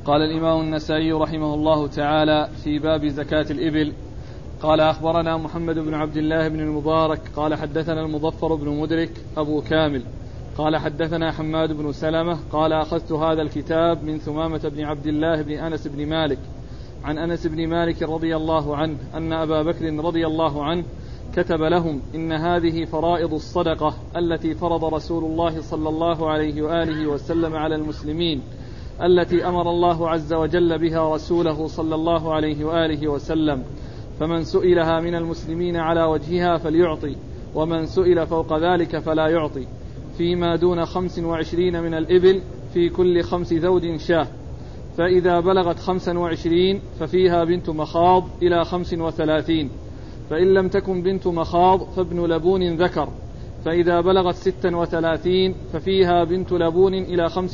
قال الإمام النسائي رحمه الله تعالى في باب زكاة الإبل: قال أخبرنا محمد بن عبد الله بن المبارك قال حدثنا المظفر بن مدرك أبو كامل قال حدثنا حماد بن سلمة قال أخذت هذا الكتاب من ثمامة بن عبد الله بن أنس بن مالك عن أنس بن مالك رضي الله عنه أن أبا بكر رضي الله عنه كتب لهم: إن هذه فرائض الصدقة التي فرض رسول الله صلى الله عليه وآله وسلم على المسلمين، التي أمر الله عز وجل بها رسوله صلى الله عليه وآله وسلم، فمن سئلها من المسلمين على وجهها فليعطي، ومن سئل فوق ذلك فلا يعطي، فيما دون 25 من الإبل في كل 5 ذود شاه، فإذا بلغت 25 ففيها بنت مخاض إلى 35، فإن لم تكن بنت مخاض فابن لبون ذكر، فإذا بلغت 36 ففيها بنت لبون إلى 45،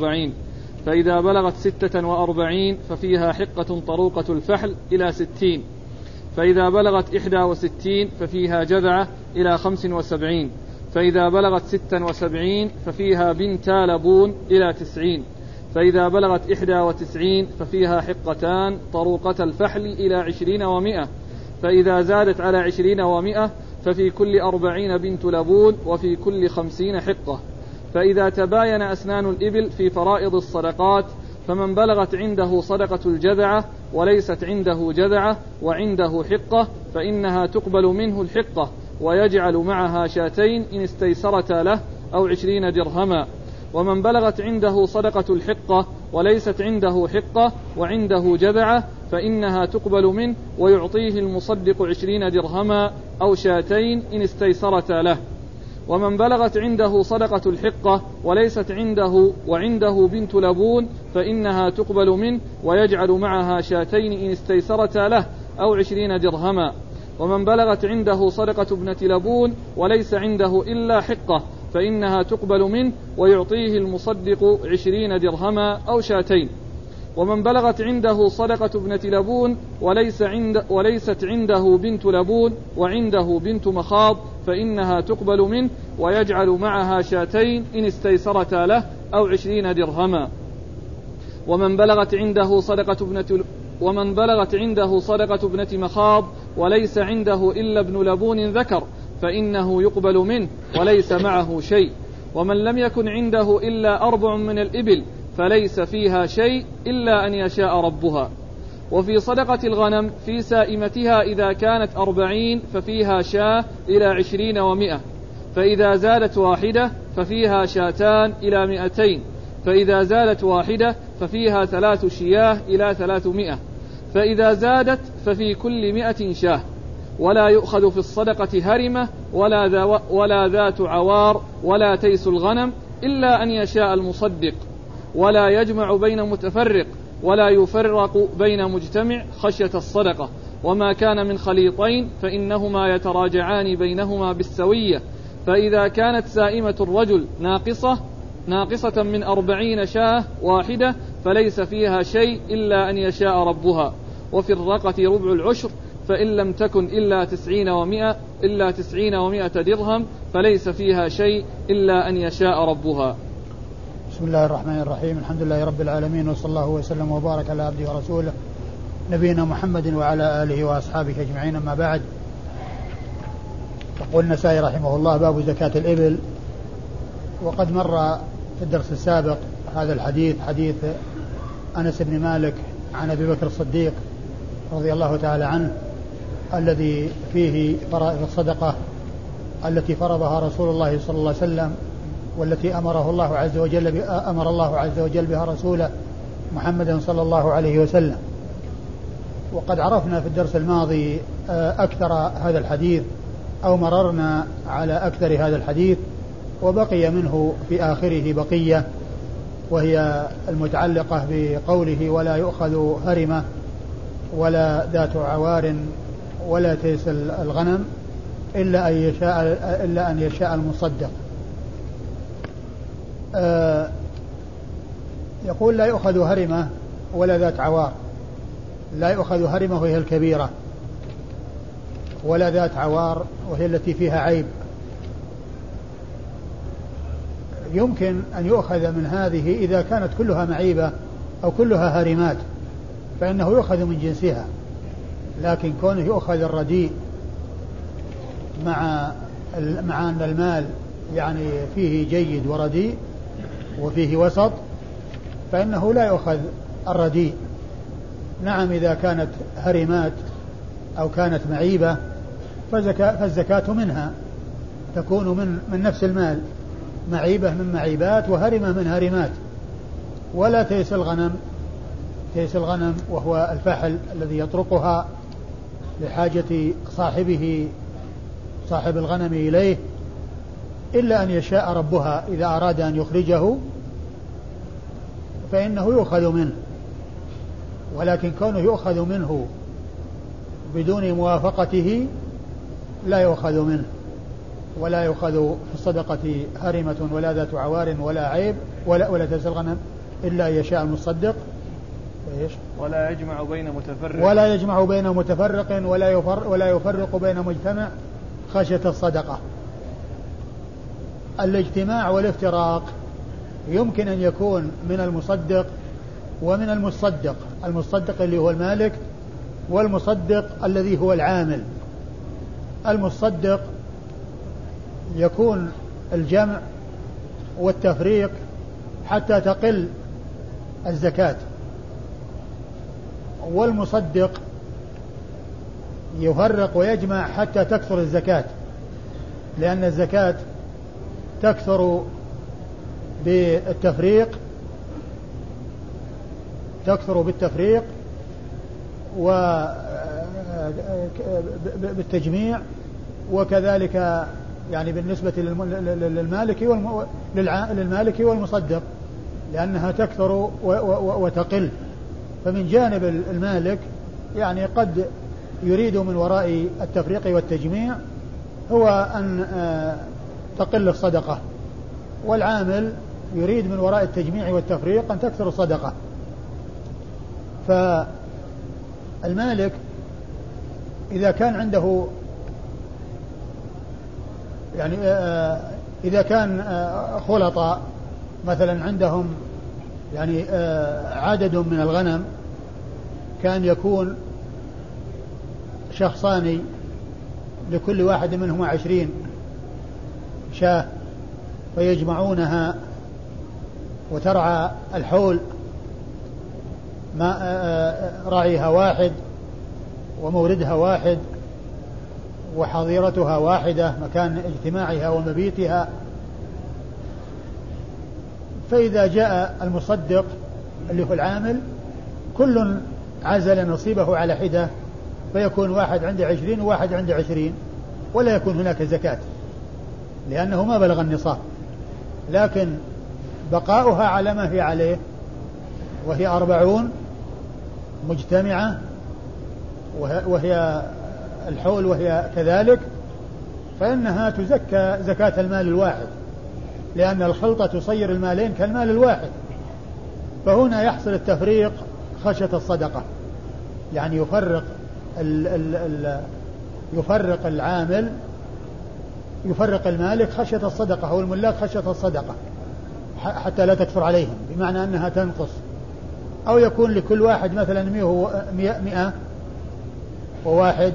فإذا بلغت 46 ففيها حقة طروقة الفحل إلى 60، فإذا بلغت 61 ففيها جذعة إلى 75، فإذا بلغت 76 ففيها بنتا لبون إلى 90، فإذا بلغت 91 ففيها حقتان طروقة الفحل إلى 20 و100، فإذا زادت على 20 و100 ففي كل 40 بنت لبون وفي كل 50 حقة. فإذا تباين أسنان الإبل في فرائض الصدقات، فمن بلغت عنده صدقة الجذعة وليست عنده جذعة وعنده حقة فإنها تقبل منه الحقة، ويجعل معها شاتين إن استيسرتا له أو 20 درهما. ومن بلغت عنده صدقة الحقة وليست عنده حقة وعنده جذعة فإنها تقبل منه، ويعطيه المصدق 20 درهما أو شاتين إن استيسرتا له. ومن بلغت عنده صدقة الحقة وليست عنده وعنده بنت لبون فإنها تقبل منه، ويجعل معها شاتين إن استيسرتا له أو 20 درهما. ومن بلغت عنده صدقة ابنة لبون وليس عنده إلا حقة فإنها تقبل منه، ويعطيه المصدق 20 درهما أو شاتين. ومن بلغت عنده صدقة ابنة لبون وليست عنده بنت لبون وعنده بنت مخاض فإنها تقبل منه، ويجعل معها شاتين إن استيسرتا له أو 20 درهما. ومن بلغت عنده صدقة ابنة مخاض وليس عنده إلا ابن لبون ذكر فإنه يقبل منه وليس معه شيء. ومن لم يكن عنده إلا 4 من الإبل فليس فيها شيء إلا أن يشاء ربها. وفي صدقة الغنم في سائمتها إذا كانت 40 ففيها شاة إلى 20 و100، فإذا زادت واحدة ففيها شاتان إلى 200، فإذا زادت واحدة ففيها 3 شياه إلى 300، فإذا زادت ففي كل 100 شاه. ولا يؤخذ في الصدقة هرمة ولا ذات عوار ولا تيس الغنم إلا أن يشاء المصدق، ولا يجمع بين متفرق ولا يفرق بين مجتمع خشية الصدقة. وما كان من خليطين فإنهما يتراجعان بينهما بالسوية. فإذا كانت سائمة الرجل ناقصة من 40 شاة واحدة فليس فيها شيء إلا أن يشاء ربها. وفي الرقة ربع العشر، فإن لم تكن إلا 90 و100 درهم فليس فيها شيء إلا أن يشاء ربها. بسم الله الرحمن الرحيم. الحمد لله رب العالمين، وصلى الله وسلم وبارك على عبده ورسوله نبينا محمد وعلى آله وأصحابه أجمعين. أما بعد، يقول النسائي رحمه الله: باب زكاة الإبل. وقد مر في الدرس السابق هذا الحديث، حديث أنس بن مالك عن أبي بكر الصديق رضي الله تعالى عنه، الذي فيه فرائض الصدقة التي فرضها رسول الله صلى الله عليه وسلم، والتي أمر الله عز وجل بها رسوله محمد صلى الله عليه وسلم. وقد عرفنا في الدرس الماضي أكثر هذا الحديث، أو مررنا على أكثر هذا الحديث، وبقي منه في آخره بقية، وهي المتعلقة بقوله: ولا يؤخذ هرمة ولا ذات عوار ولا تيس الغنم إلا أن يشاء المصدق. يقول: لا يؤخذ هرمة ولا ذات عوار. لا يؤخذ هرمة وهي الكبيرة، ولا ذات عوار وهي التي فيها عيب. يمكن أن يؤخذ من هذه إذا كانت كلها معيبة أو كلها هارمات فإنه يؤخذ من جنسها. لكن كونه يؤخذ الرديء مع أن المال يعني فيه جيد ورديء وفيه وسط فإنه لا يؤخذ الرديء. نعم إذا كانت هرمات أو كانت معيبة فالزكاة منها تكون من نفس المال، معيبة من معيبات وهرمة من هرمات. ولا تيس الغنم وهو الفحل الذي يطرقها لحاجة صاحب الغنم إليه إلا أن يشاء ربها إذا أراد أن يخرجه فإنه يؤخذ منه. ولكن كونه يؤخذ منه بدون موافقته لا يؤخذ منه، ولا يؤخذ في الصدقة هرمة ولا ذات عوار ولا عيب ولا تيس الغنم إلا أن يشاء المصدق. ولا يجمع بين متفرق ولا يفرق بين مجتمع خشية الصدقة. الاجتماع والافتراق يمكن أن يكون من المصدق ومن المصدق، المصدق اللي هو المالك والمصدق الذي هو العامل. المصدق يكون الجمع والتفريق حتى تقل الزكاة، والمصدق يفرق ويجمع حتى تكثر الزكاة، لأن الزكاة تكثر بالتفريق وبالتجميع، وكذلك يعني بالنسبة للمالك والمصدق لأنها تكثر وتقل. فمن جانب المالك يعني قد يريد من وراء التفريق والتجميع هو أن تقل الصدقة، والعامل يريد من وراء التجميع والتفريق أن تكثر الصدقة. فالمالك إذا كان عنده يعني إذا كان خلطاء مثلا عندهم يعني عدد من الغنم، كان يكون شخصان لكل واحد منهما 20 شاة فيجمعونها وترعى الحول، راعيها واحد وموردها واحد وحظيرتها واحدة مكان اجتماعها ومبيتها. فإذا جاء المصدق اللي هو العامل كل عزل نصيبه على حدة، فيكون واحد عنده 20 وواحد عنده 20، ولا يكون هناك زكاة لأنه ما بلغ النصاب. لكن بقاؤها على ما هي عليه وهي 40 مجتمعة وهي الحول وهي كذلك، فإنها تزكى زكاة المال الواحد، لأن الخلطة تصير المالين كالمال الواحد. فهنا يحصل التفريق خشية الصدقة، يعني يفرق العامل يفرق المالك خشية الصدقة أو الملاك خشية الصدقة حتى لا تكثر عليهم، بمعنى أنها تنقص، أو يكون لكل واحد مثلا 101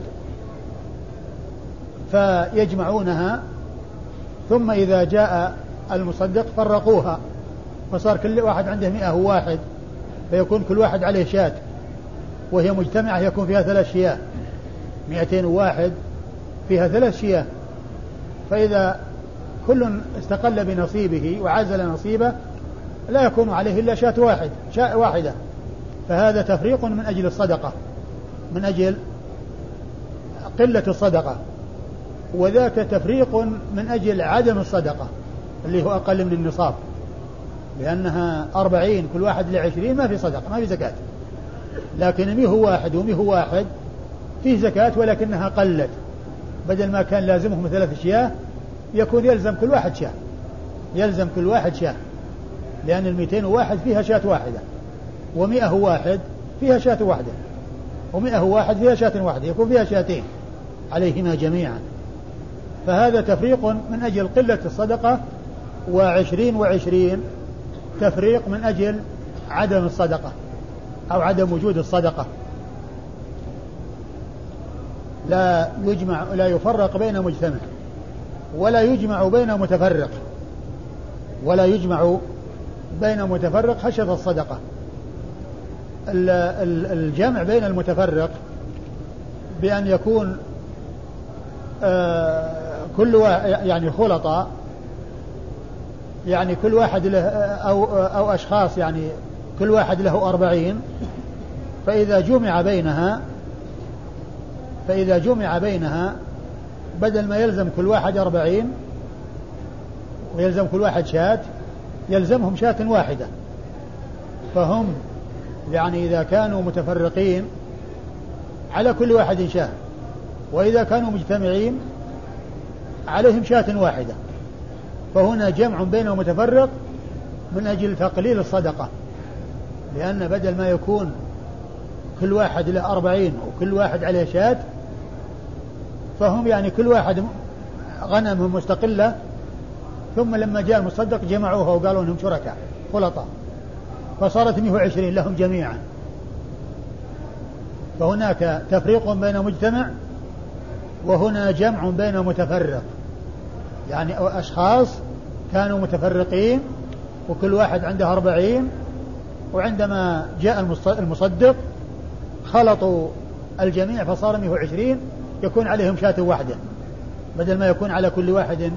فيجمعونها، ثم إذا جاء المصدق فرقوها فصار كل واحد عنده 101 فيكون كل واحد عليه شاة، وهي مجتمعة يكون فيها 3 شياه، 201 فيها 3 شياه. فإذا كل استقل بنصيبه وعزل نصيبه لا يكون عليه إلا شاة واحدة، فهذا تفريق من أجل الصدقة، من أجل قلة الصدقة، وذاك تفريق من أجل عدم الصدقة اللي هو أقل من النصاب، لأنها 40 كل واحد ل20 ما في صدقة ما في زكاة. لكن 101 و101 فيه زكاة ولكنها قلت، بدل ما كان لازمهم 3 شياه يكون يلزم كل واحد شاه، لأن 201 فيها شاة واحدة، و101 فيها شاة واحدة، و101 فيها شاة واحدة، يكون فيها شاتين عليهما جميعا. فهذا تفريق من أجل قلة الصدقة، و20 تفريق من أجل عدم الصدقة أو عدم وجود الصدقة. لا يفرق بين مجتمع ولا يجمع بين متفرق، ولا يجمع بين متفرق خشية الصدقة. الجمع بين المتفرق بأن يكون كل يعني خلطاء، يعني كل واحد له أو أشخاص، يعني كل واحد له 40، فإذا جمع بينها بدل ما يلزم كل واحد 40 ويلزم كل واحد شاة، يلزمهم شاة واحدة. فهم يعني إذا كانوا متفرقين على كل واحد شاة، وإذا كانوا مجتمعين عليهم شاة واحدة. فهنا جمع بين متفرق من أجل تقليل الصدقة، لأن بدل ما يكون كل واحد له 40 وكل واحد عليه شاة، فهم يعني كل واحد غنمهم مستقلة، ثم لما جاء المصدق جمعوها وقالوا انهم شركاء خلطاء، فصارت 120 لهم جميعا. فهناك تفريق بين مجتمع، وهنا جمع بين متفرق، يعني أشخاص كانوا متفرقين وكل واحد عنده 40، وعندما جاء المصدق خلطوا الجميع فصار 120، يكون عليهم شاة واحدة بدل ما يكون على كل واحد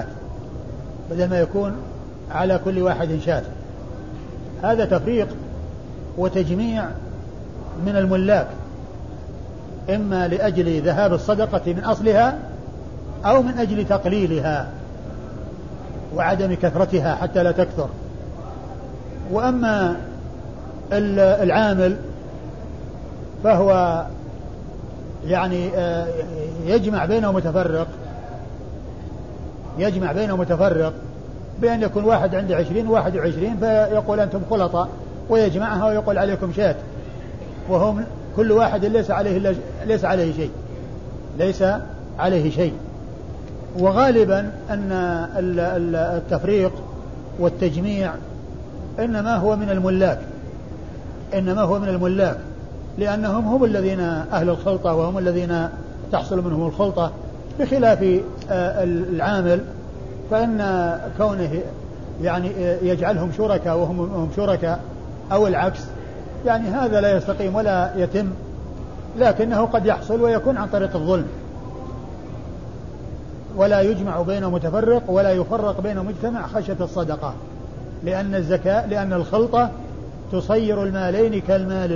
شاة. هذا تفريق وتجميع من الملاك، إما لأجل ذهاب الصدقة من أصلها أو من أجل تقليلها وعدم كثرتها حتى لا تكثر. وأما العامل فهو يعني يجمع بينه متفرق بأن يكون واحد عنده 20 وواحد 20، فيقول أنتم خلطاء ويجمعها ويقول عليكم شاة، وهم كل واحد ليس عليه شيء. وغالبا أن التفريق والتجميع إنما هو من الملاك، لأنهم هم الذين أهل الخلطة وهم الذين تحصل منهم الخلطة، بخلاف العامل فإن كونه يعني يجعلهم شركاء وهم شركاء أو العكس، يعني هذا لا يستقيم ولا يتم، لكنه قد يحصل ويكون عن طريق الظلم. ولا يجمع بين متفرق ولا يفرق بين مجتمع خشية الصدقة، لأن الخلطة تصير المالين كالمال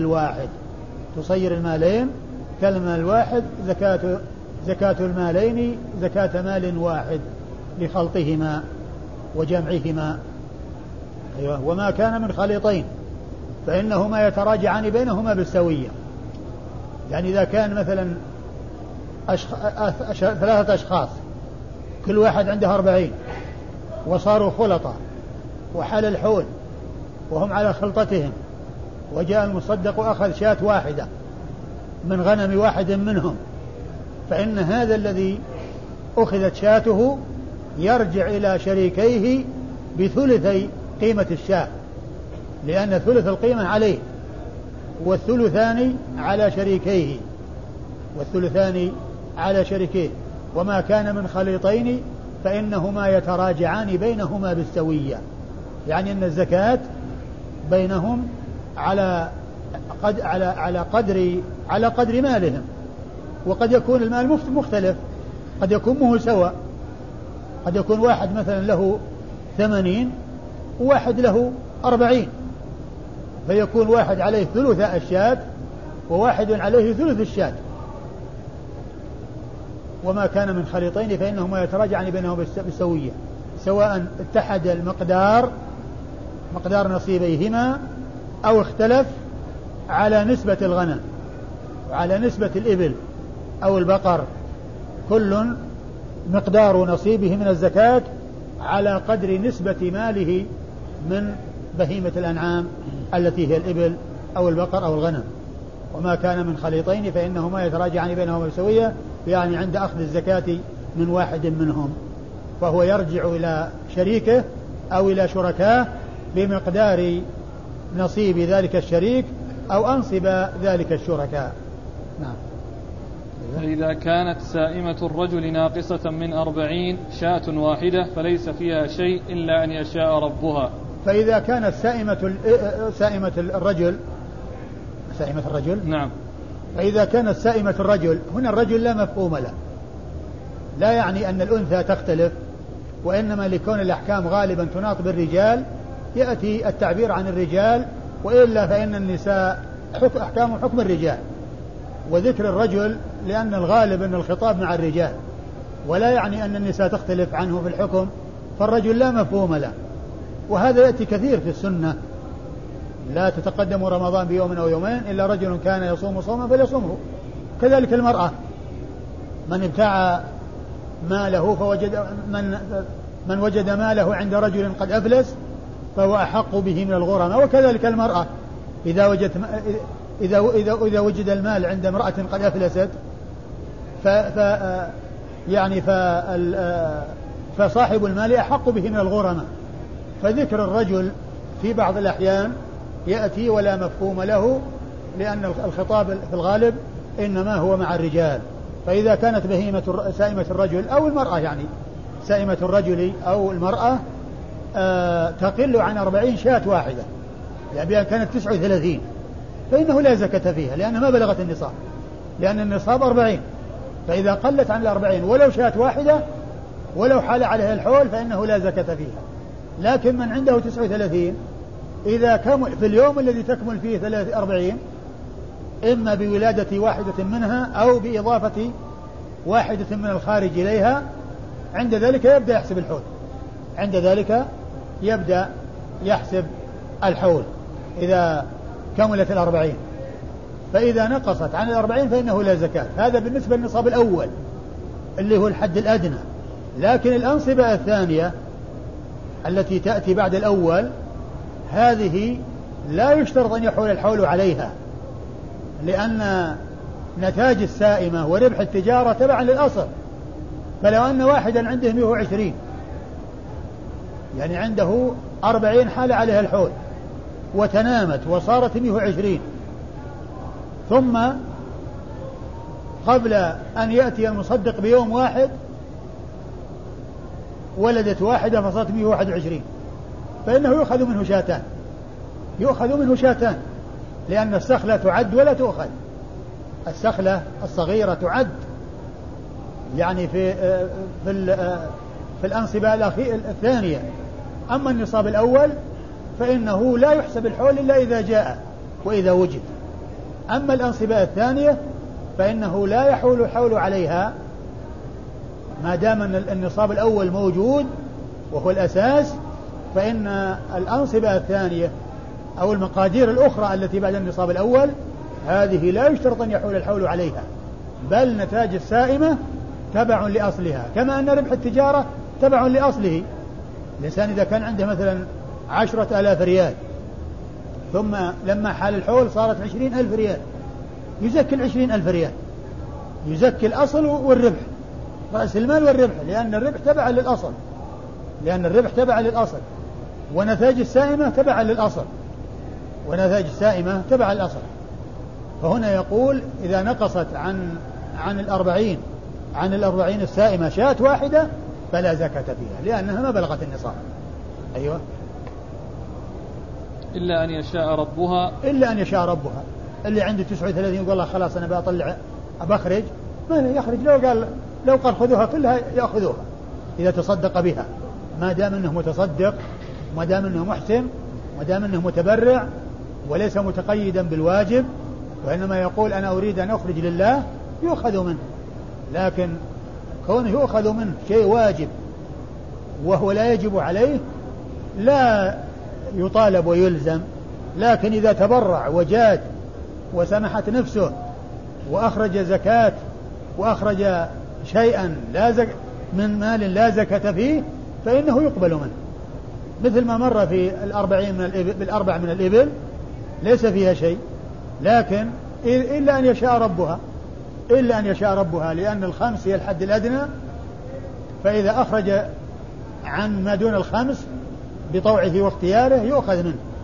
الواحد، زكاة المالين زكاة مال واحد لخلطهما وجمعهما. أيوة. وما كان من خليطين فإنهما يتراجعان بينهما بالسوية. يعني إذا كان مثلا 3 أشخاص كل واحد عنده 40 وصاروا خلطة وحال الحول وهم على خلطتهم، وجاء المصدق وأخذ شاة واحدة من غنم واحد منهم، فإن هذا الذي أخذت شاته يرجع إلى شريكيه بثلثي قيمة الشاة، لأن ثلث القيمة عليه والثلثان على شريكيه. وما كان من خليطين فإنهما يتراجعان بينهما بالسوية، يعني أن الزكاة بينهم على قدر مالهم. وقد يكون المال مختلف، قد يكون مو سواء، قد يكون واحد مثلا له 80 وواحد له 40، فيكون واحد عليه ثلث الشاة وواحد عليه ثلث الشاة. وما كان من خليطين فإنهما يتراجعان بينهما بالسوية، سواء اتحد مقدار نصيبيهما أو اختلف على نسبة الغنم وعلى نسبة الإبل أو البقر، كل مقدار نصيبه من الزكاة على قدر نسبة ماله من بهيمة الأنعام التي هي الإبل أو البقر أو الغنم. وما كان من خليطين فإنهما يتراجعان بينهما بالسوية، يعني عند أخذ الزكاة من واحد منهم، فهو يرجع إلى شريكه أو إلى شركاه بمقدار نصيب ذلك الشريك أو أنصب ذلك الشركاء. نعم. فإذا كانت سائمة الرجل ناقصة من 40 شاة واحدة فليس فيها شيء إلا أن يشاء ربها. فإذا كانت سائمة الرجل نعم. فإذا كانت سائمة الرجل، هنا الرجل لا مفهوم له، لا يعني أن الأنثى تختلف، وإنما لكون الأحكام غالبا تناط بالرجال يأتي التعبير عن الرجال، وإلا فإن النساء أحكام حكم الرجال، وذكر الرجل لأن الغالب أن الخطاب مع الرجال، ولا يعني أن النساء تختلف عنه في الحكم، فالرجل لا مفهوم له. وهذا يأتي كثير في السنة، لا تتقدم رمضان بيوم أو يومين إلا رجل كان يصوم صوما فليصومه. كذلك المرأة، من ابتاع ماله فوجد من وجد ماله عند رجل قد أفلس فهو أحق به من الغرماء. وكذلك المرأة إذا وجد المال عند امرأة قد أفلست فصاحب المال أحق به من الغرماء. فذكر الرجل في بعض الأحيان يأتي ولا مفهوم له، لأن الخطاب في الغالب إنما هو مع الرجال. فإذا كانت سائمة الرجل أو المرأة، يعني سائمة الرجل أو المرأة تقل عن 40 شاة واحدة، يعني كانت 39 فإنه لا زكاة فيها لأنها ما بلغت النصاب، لأن النصاب 40. فإذا قلت عن 40 ولو شاة واحدة ولو حال عليها الحول فإنه لا زكاة فيها. لكن من عنده 39 إذا كمل في اليوم الذي تكمل فيه 40 إما بولادة واحدة منها أو بإضافة واحدة من الخارج إليها، عند ذلك يبدأ يحسب الحول، عند ذلك يبدأ يحسب الحول إذا كملت 40. فإذا نقصت عن 40 فإنه لا زكاة. هذا بالنسبة للنصاب الأول اللي هو الحد الأدنى. لكن الأنصبة الثانية التي تأتي بعد الأول هذه لا يشترط أن يحول الحول عليها، لأن نتاج السائمة وربح التجارة تبعا للأصل. فلو أن واحدا عنده 120 يعني عنده 40 حال عليها الحول وتنامت وصارت 120، ثم قبل أن يأتي المصدق بيوم واحد ولدت واحدة فصارت 121، فإنه يؤخذ منه شاتان، لأن السخلة تعد ولا تؤخذ. السخلة الصغيرة تعد يعني في الأنصبة الثانية. أما النصاب الأول فإنه لا يحسب الحول إلا إذا جاء وإذا وجد. أما الأنصبة الثانية فإنه لا يحول الحول عليها ما دام أن النصاب الأول موجود وهو الأساس، فإن الأنصبة الثانية أو المقادير الأخرى التي بعد النصاب الأول هذه لا يشترط أن يحول الحول عليها، بل نتاج السائمة تبع لأصلها، كما أن ربح التجارة تبع لأصله. الإنسان إذا كان عنده مثلا 10,000 ريال ثم لما حال الحول صارت 20,000 ريال يزكي 20,000 ريال، يزكي الأصل والربح، رأس المال والربح، لأن الربح تبع للأصل، ونتاج السائمة تبع للأصل. فهنا يقول إذا نقصت عن 40 السائمة شاة واحدة فلا زكاة فيها لأنها ما بلغت النصاب. أيوة. إلا أن يشاء ربها اللي عنده 39 يقول الله خلاص أنا بأطلع أبخرج، ما يخرج. لو قال خذوها كلها يأخذوها إذا تصدق بها، ما دام أنه متصدق، ما دام أنه محسن، ما دام أنه متبرع وليس متقيدا بالواجب، وإنما يقول أنا أريد أن أخرج لله يؤخذ منه. لكن كونه يؤخذ منه شيء واجب وهو لا يجب عليه لا يطالب ويلزم. لكن إذا تبرع وجاد وسمحت نفسه وأخرج زكاة وأخرج شيئا من مال لا زكاة فيه فإنه يقبل منه، مثل ما مر في 40 من الإبل ليس فيها شيء، لكن إلا أن يشاء ربها لأن الخمس هي الحد الأدنى. فإذا أخرج عن ما دون الخمس بطوعه واختياره يؤخذ منه،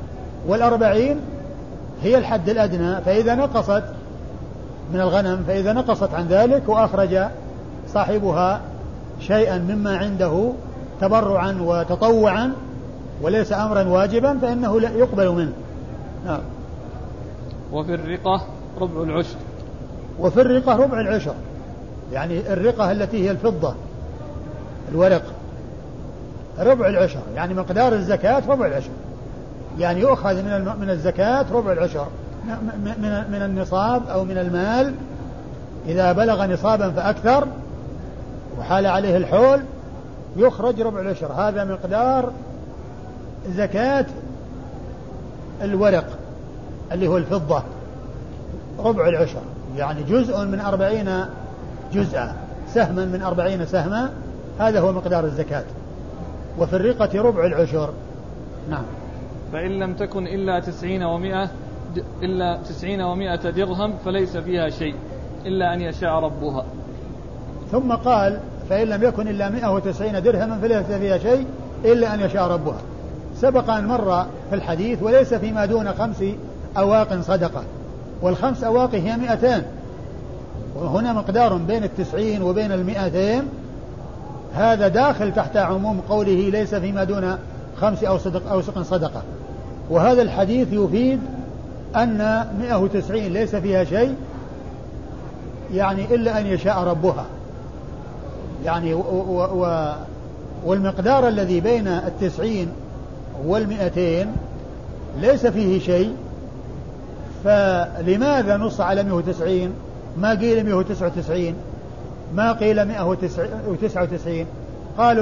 والأربعين هي الحد الأدنى، فإذا نقصت من الغنم، فإذا نقصت عن ذلك وأخرج صاحبها شيئا مما عنده تبرعا وتطوعا وليس أمرا واجبا فإنه لا يقبل منه. نعم. وفي الرقة ربع العشر. وفي الرقة ربع العشر، يعني الرقة التي هي الفضة الورق ربع العشر، يعني مقدار الزكاة ربع العشر، يعني يؤخذ من الزكاة ربع العشر من النصاب أو من المال إذا بلغ نصابا فأكثر وحال عليه الحول يخرج ربع العشر. هذا مقدار زكاة الورق اللي هو الفضة ربع العشر، يعني جزء من 40 جزءا، سهما من 40 سهما، هذا هو مقدار الزكاة. وفي الرقة ربع العشر. نعم. فإن لم تكن إلا 90 و100 درهم فليس فيها شيء إلا أن يشاء ربها. ثم قال فإن لم يكن إلا 190 درهما فليس فيها شيء إلا أن يشاء ربها. سبق أن مر في الحديث وليس فيما دون 5 أواق صدقة، والخمس أواق هي 200، وهنا مقدار بين 90 وبين 200، هذا داخل تحت عموم قوله ليس فيما دون 5 أوسق صدقة. وهذا الحديث يفيد أن 190 ليس فيها شيء، يعني إلا أن يشاء ربها، يعني والمقدار الذي بين 90 و200 ليس فيه شيء، فلماذا نص على 190 ما قيل 199 ما قيل 199؟ قالوا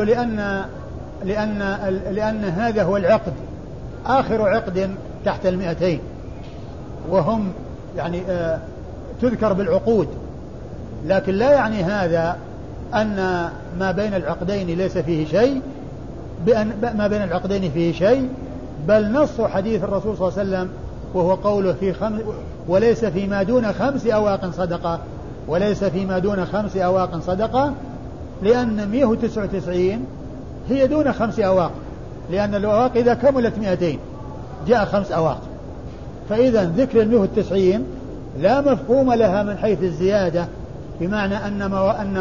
لأن هذا هو العقد، آخر عقد تحت 200، وهم يعني تذكر بالعقود، لكن لا يعني هذا أن ما بين العقدين ليس فيه شيء، ما بين العقدين فيه شيء، بل نص حديث الرسول صلى الله عليه وسلم وهو قوله وليس فيما دون 5 أواق صدقة، وليس فيما دون 5 أواق صدقة، لأن 199 هي دون 5 أواق، لأن الأواق إذا كملت 200 جاء 5 أواق، فإذا ذكر 190 لا مفهوم لها من حيث الزيادة، بمعنى أن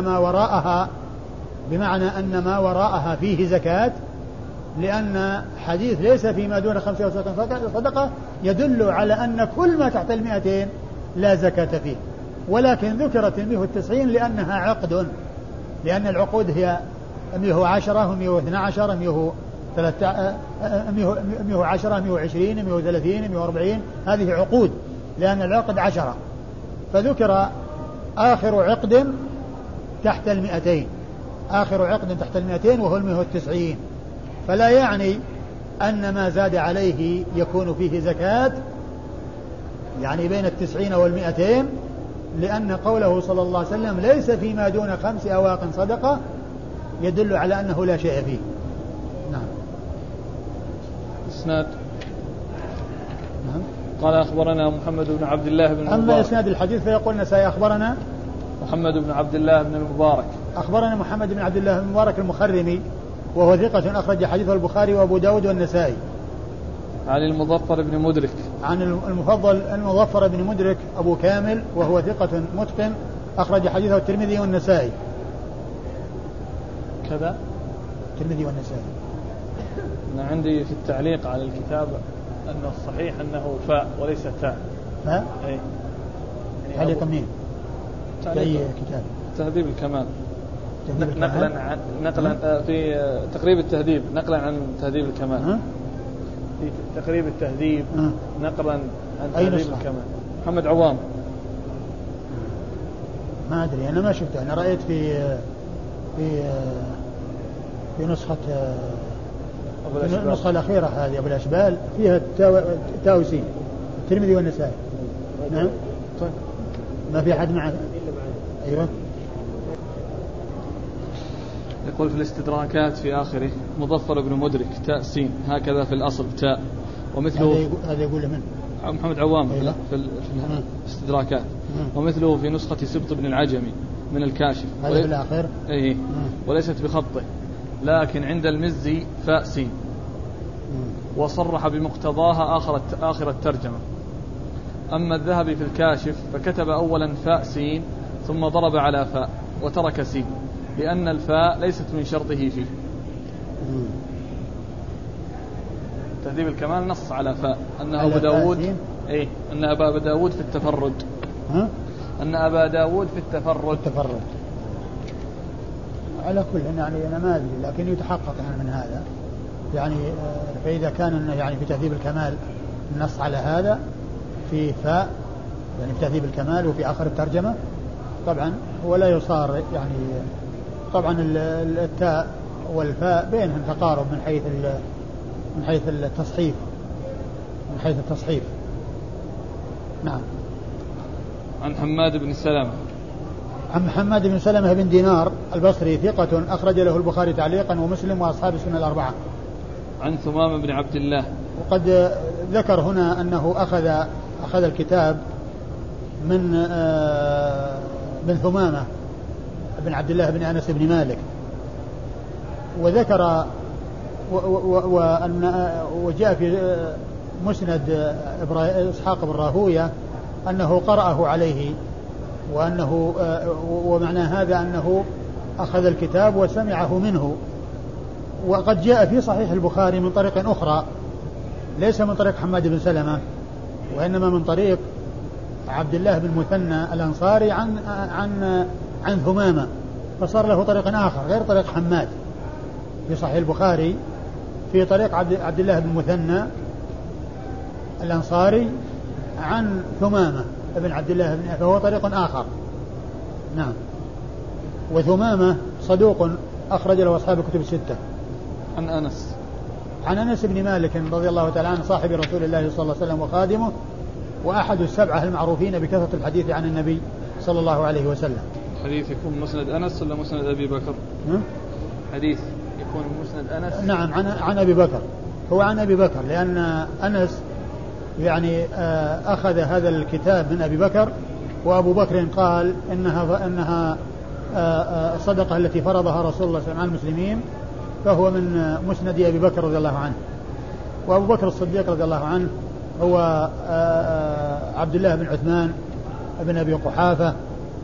ما وراءها فيه زكاة، لأن حديث ليس فيما دون 5 أواق صدقة يدل على أن كل ما تحت 200 لا زكاة فيه، ولكن ذكرت 190 لأنها عقد، لأن العقود هي 110 112 110 120 130 140، هذه عقود لأن العقد 10، فذكر آخر عقد تحت 200، آخر عقد تحت 200 وهو 190، فلا يعني أن ما زاد عليه يكون فيه زكاة، يعني بين 90 و200، لأن قوله صلى الله عليه وسلم ليس فيما دون 5 أواق صدقة يدل على أنه لا شيء فيه. نعم. إسناد. نعم. قال أخبرنا محمد بن عبد الله بن المبارك. أما إسناد الحديث فيقول نسائي أخبرنا محمد بن عبد الله بن المبارك. أخبرنا محمد بن عبد الله بن المبارك المخرمي وهو ثقة أخرج حديثه البخاري وأبو داود والنسائي. عن المظفر بن مدرك. عن المظفر بن مدرك أبو كامل وهو ثقة متقن أخرج حديثه الترمذي والنسائي. كذا الترمذي والنسائي. أنا عندي في التعليق على الكتاب أنه الصحيح أنه فاء وليس تاء. فاء؟ أي. تعليق مين؟ أي كتاب؟ تهذيب الكمال. نقلا في تقريب التهذيب نقلا عن تهذيب الكمال. في تقريب التهذيب نقلا عن تهذيب الكمال. محمد عوام. ما أدري أنا ما شفته، أنا رأيت في نسخة النسخة الأخيرة هذه أبو الأشبال فيها التاوسين الترمذي والنسائي. نعم. طيب. ما في أحد معه. أيوة. يقول في الاستدراكات في آخره مظفر بن مدرك تاء سين، هكذا في الأصل تاء، ومثله هذا يقول من محمد عوام. أيوة. في الاستدراكات. ومثله في نسخة سبط بن العجمي من الكاشف، هذا في الآخر. وليست بخطه، لكن عند المزي فاء سين. وصرح بمقتضاها آخر الترجمة. أما الذهبي في الكاشف فكتب أولا فاء سين ثم ضرب على فاء وترك سين لأن الفاء ليست من شرطه فيه. تهذيب الكمال نص على فاء أن أبو داود أن أبا داود في التفرد أن أبا داود في التفرد على كل يعني أنا ما أدري لكن يتحقق من هذا يعني فإذا كان يعني في تهذيب الكمال النص على هذا في فاء يعني في تهذيب الكمال وفي آخر الترجمة طبعا هو لا يصار يعني طبعا التاء والفاء بينهم تقارب من حيث التصحيف نعم. عن حماد بن سلمة عن محمد بن سلمة بن دينار البصري ثقة أخرج له البخاري تعليقا ومسلم وأصحاب السنة الأربعة. عن ثمامة بن عبد الله وقد ذكر هنا أنه أخذ الكتاب من ثمامة بن عبد الله بن أنس بن مالك وذكر وجاء في مسند إسحاق بن راهوية أنه قرأه عليه وأنه ومعنى هذا أنه أخذ الكتاب وسمعه منه. وقد جاء في صحيح البخاري من طريق أخرى ليس من طريق حماد بن سلمة وإنما من طريق عبد الله بن مثنى الأنصاري عن ثمامة فصار له طريق آخر غير طريق حماد في صحيح البخاري في طريق عبد الله بن مثنى الأنصاري عن ثمامة ابن عبد الله فهو طريق آخر. نعم. وثمامة صدوق أخرج له أصحاب الكتب الستة. عن أنس بن مالك رضي الله تعالى عنه صاحب رسول الله صلى الله عليه وسلم وخادمه وأحد السبعة المعروفين بكثرة الحديث عن النبي صلى الله عليه وسلم. حديث يكون مسند أنس ولا مسند أبي بكر؟ حديث يكون مسند أنس. نعم عن أبي بكر هو عن أبي بكر لأن أنس يعني أخذ هذا الكتاب من أبي بكر وأبو بكر قال إنها الصدقة التي فرضها رسول الله صلى الله عليه وسلم على المسلمين فهو من مسند أبي بكر رضي الله عنه. وأبو بكر الصديق رضي الله عنه هو عبد الله بن عثمان بن أبي قحافة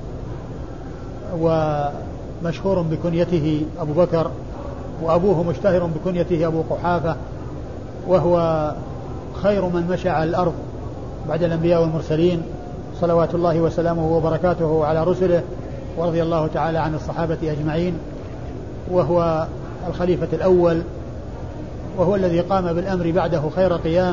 ومشهور بكنيته أبو بكر وأبوه مشتهر بكنيته أبو قحافة وهو خير من مشى على الأرض بعد الأنبياء والمرسلين صلوات الله وسلامه وبركاته على رسله ورضي الله تعالى عن الصحابة أجمعين وهو الخليفة الأول وهو الذي قام بالأمر بعده خير قيام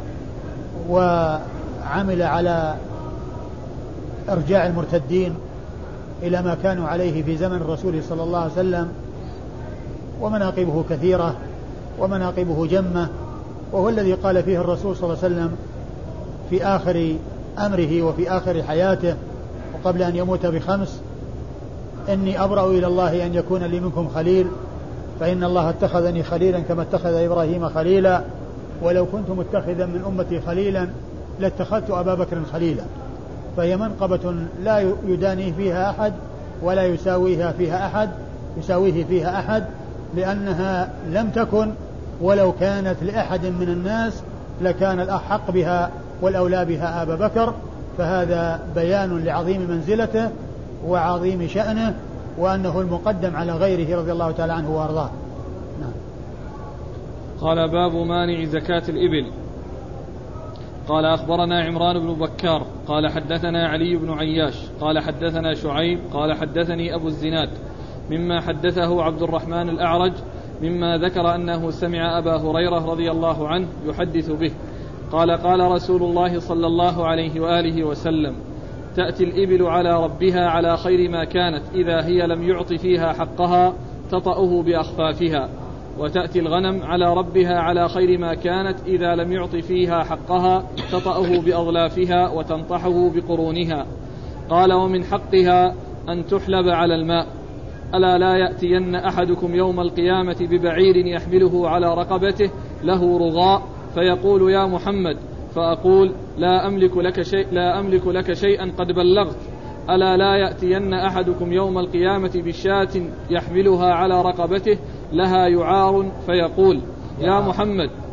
وعمل على إرجاع المرتدين إلى ما كانوا عليه في زمن الرسول صلى الله عليه وسلم ومناقبه كثيرة ومناقبه جمة وهو الذي قال فيه الرسول صلى الله عليه وسلم في آخر أمره وفي آخر حياته وقبل أن يموت بخمس إني أبرأ إلى الله أن يكون لي منكم خليل فإن الله اتخذني خليلا كما اتخذ إبراهيم خليلا ولو كنت متخذا من أمتي خليلا لاتخذت أبا بكر خليلا فهي منقبة لا يدانيه فيها أحد ولا يساويه فيها أحد لأنها لم تكن ولو كانت لأحد من الناس لكان الأحق بها والأولى بها أبا بكر فهذا بيان لعظيم منزلته وعظيم شأنه وأنه المقدم على غيره رضي الله تعالى عنه وأرضاه. نعم. قال باب مانع زكاة الإبل. قال أخبرنا عمران بن بكار قال حدثنا علي بن عياش قال حدثنا شعيب قال حدثني أبو الزناد مما حدثه عبد الرحمن الأعرج مما ذكر أنه سمع أبا هريرة رضي الله عنه يحدث به قال قال رسول الله صلى الله عليه وآله وسلم تأتي الإبل على ربها على خير ما كانت إذا هي لم يعط فيها حقها تطأه بأخفافها وتأتي الغنم على ربها على خير ما كانت إذا لم يعط فيها حقها تطأه بأغلافها وتنطحه بقرونها قال ومن حقها أن تحلب على الماء ألا لا يأتين أحدكم يوم القيامة ببعير يحمله على رقبته له رغاء فيقول يا محمد فأقول لا أملك لك شيئا قد بلغت ألا لا يأتين أحدكم يوم القيامة بشاة يحملها على رقبته لها يعار فيقول يا محمد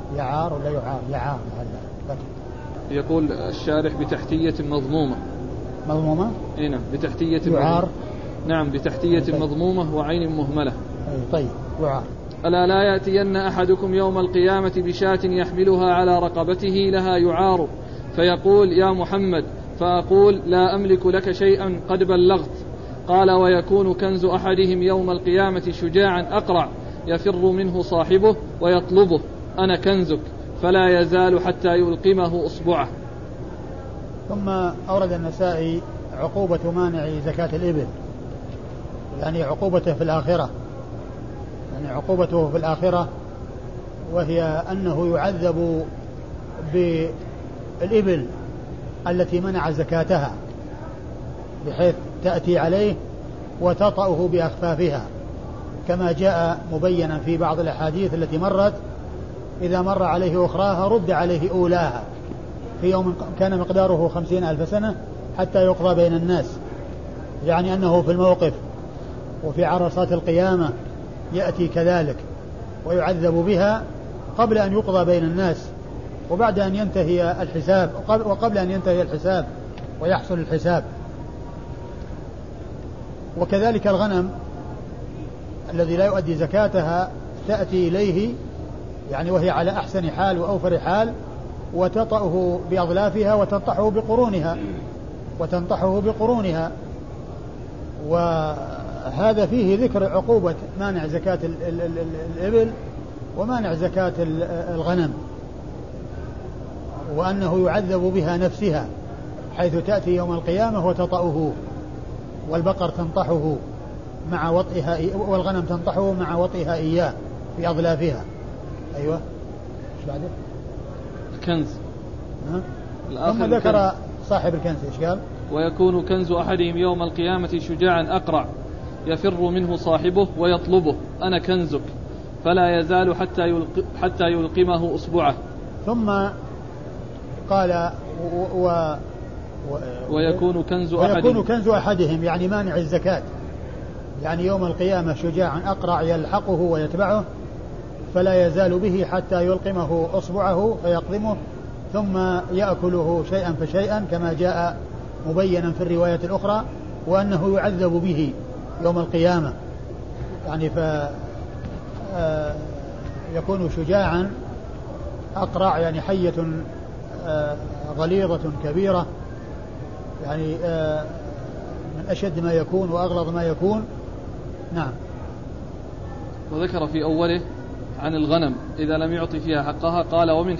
يعار ولا يعار؟ يعار. يقول الشارح بتحتية مضمومة. مضمومة؟ اي نعم بتحتية يعار. نعم بتحتية طيب. مضمومة وعين مهملة. طيب يعار. ألا لا يأتين أحدكم يوم القيامة بشاة يحملها على رقبته لها يعار فيقول يا محمد فأقول لا أملك لك شيئا قد بلغت. قال ويكون كنز أحدهم يوم القيامة شجاعا أقرع يفر منه صاحبه ويطلبه أنا كنزك فلا يزال حتى يلقمه أصبعه. ثم أورد النسائي عقوبة مانع زكاة الإبل، يعني عقوبته في الآخرة، يعني عقوبته في الآخرة، وهي أنه يعذب بالإبل التي منع زكاتها بحيث تأتي عليه وتطأه بأخفافها كما جاء مبينا في بعض الأحاديث التي مرت، إذا مر عليه أخراها رد عليه أولاها في يوم كان مقداره 50,000 سنة حتى يقضى بين الناس، يعني أنه في الموقف وفي عرصات القيامة يأتي كذلك ويعذب بها قبل أن يقضى بين الناس وبعد أن ينتهي الحساب وقبل أن ينتهي الحساب ويحصل الحساب. وكذلك الغنم الذي لا يؤدي زكاتها تأتي إليه يعني وهي على أحسن حال وأوفر حال وتطأه بأظلافها وتنطحه بقرونها وهذا فيه ذكر عقوبة مانع زكاة الإبل ومانع زكاة الغنم، وأنه يعذب بها نفسها حيث تأتي يوم القيامة وتطأه، والبقر تنطحه مع وطئها والغنم تنطحه مع وطئها إياه في أظلافها. أيوة إيش بعده؟ الكنز. ثم ذكر صاحب الكنز إيش قال؟ ويكون كنز أحدهم يوم القيامة شجاعا أقرع يفر منه صاحبه ويطلبه أنا كنزك فلا يزال حتى يلقمه أصبعه. ثم قال ويكون كنز أحدهم يعني مانع الزكاة، يعني يوم القيامة شجاعا أقرع يلحقه ويتبعه فلا يزال به حتى يلقمه أصبعه فيقضمه ثم يأكله شيئا فشيئا كما جاء مبينا في الرواية الأخرى، وأنه يعذب به يوم القيامة، يعني يكون شجاعا أقرع يعني حية غليظة كبيرة، يعني من أشد ما يكون وأغلظ ما يكون. نعم. وذكر في أوله عن الغنم إذا لم يعطي فيها حقها قال ومن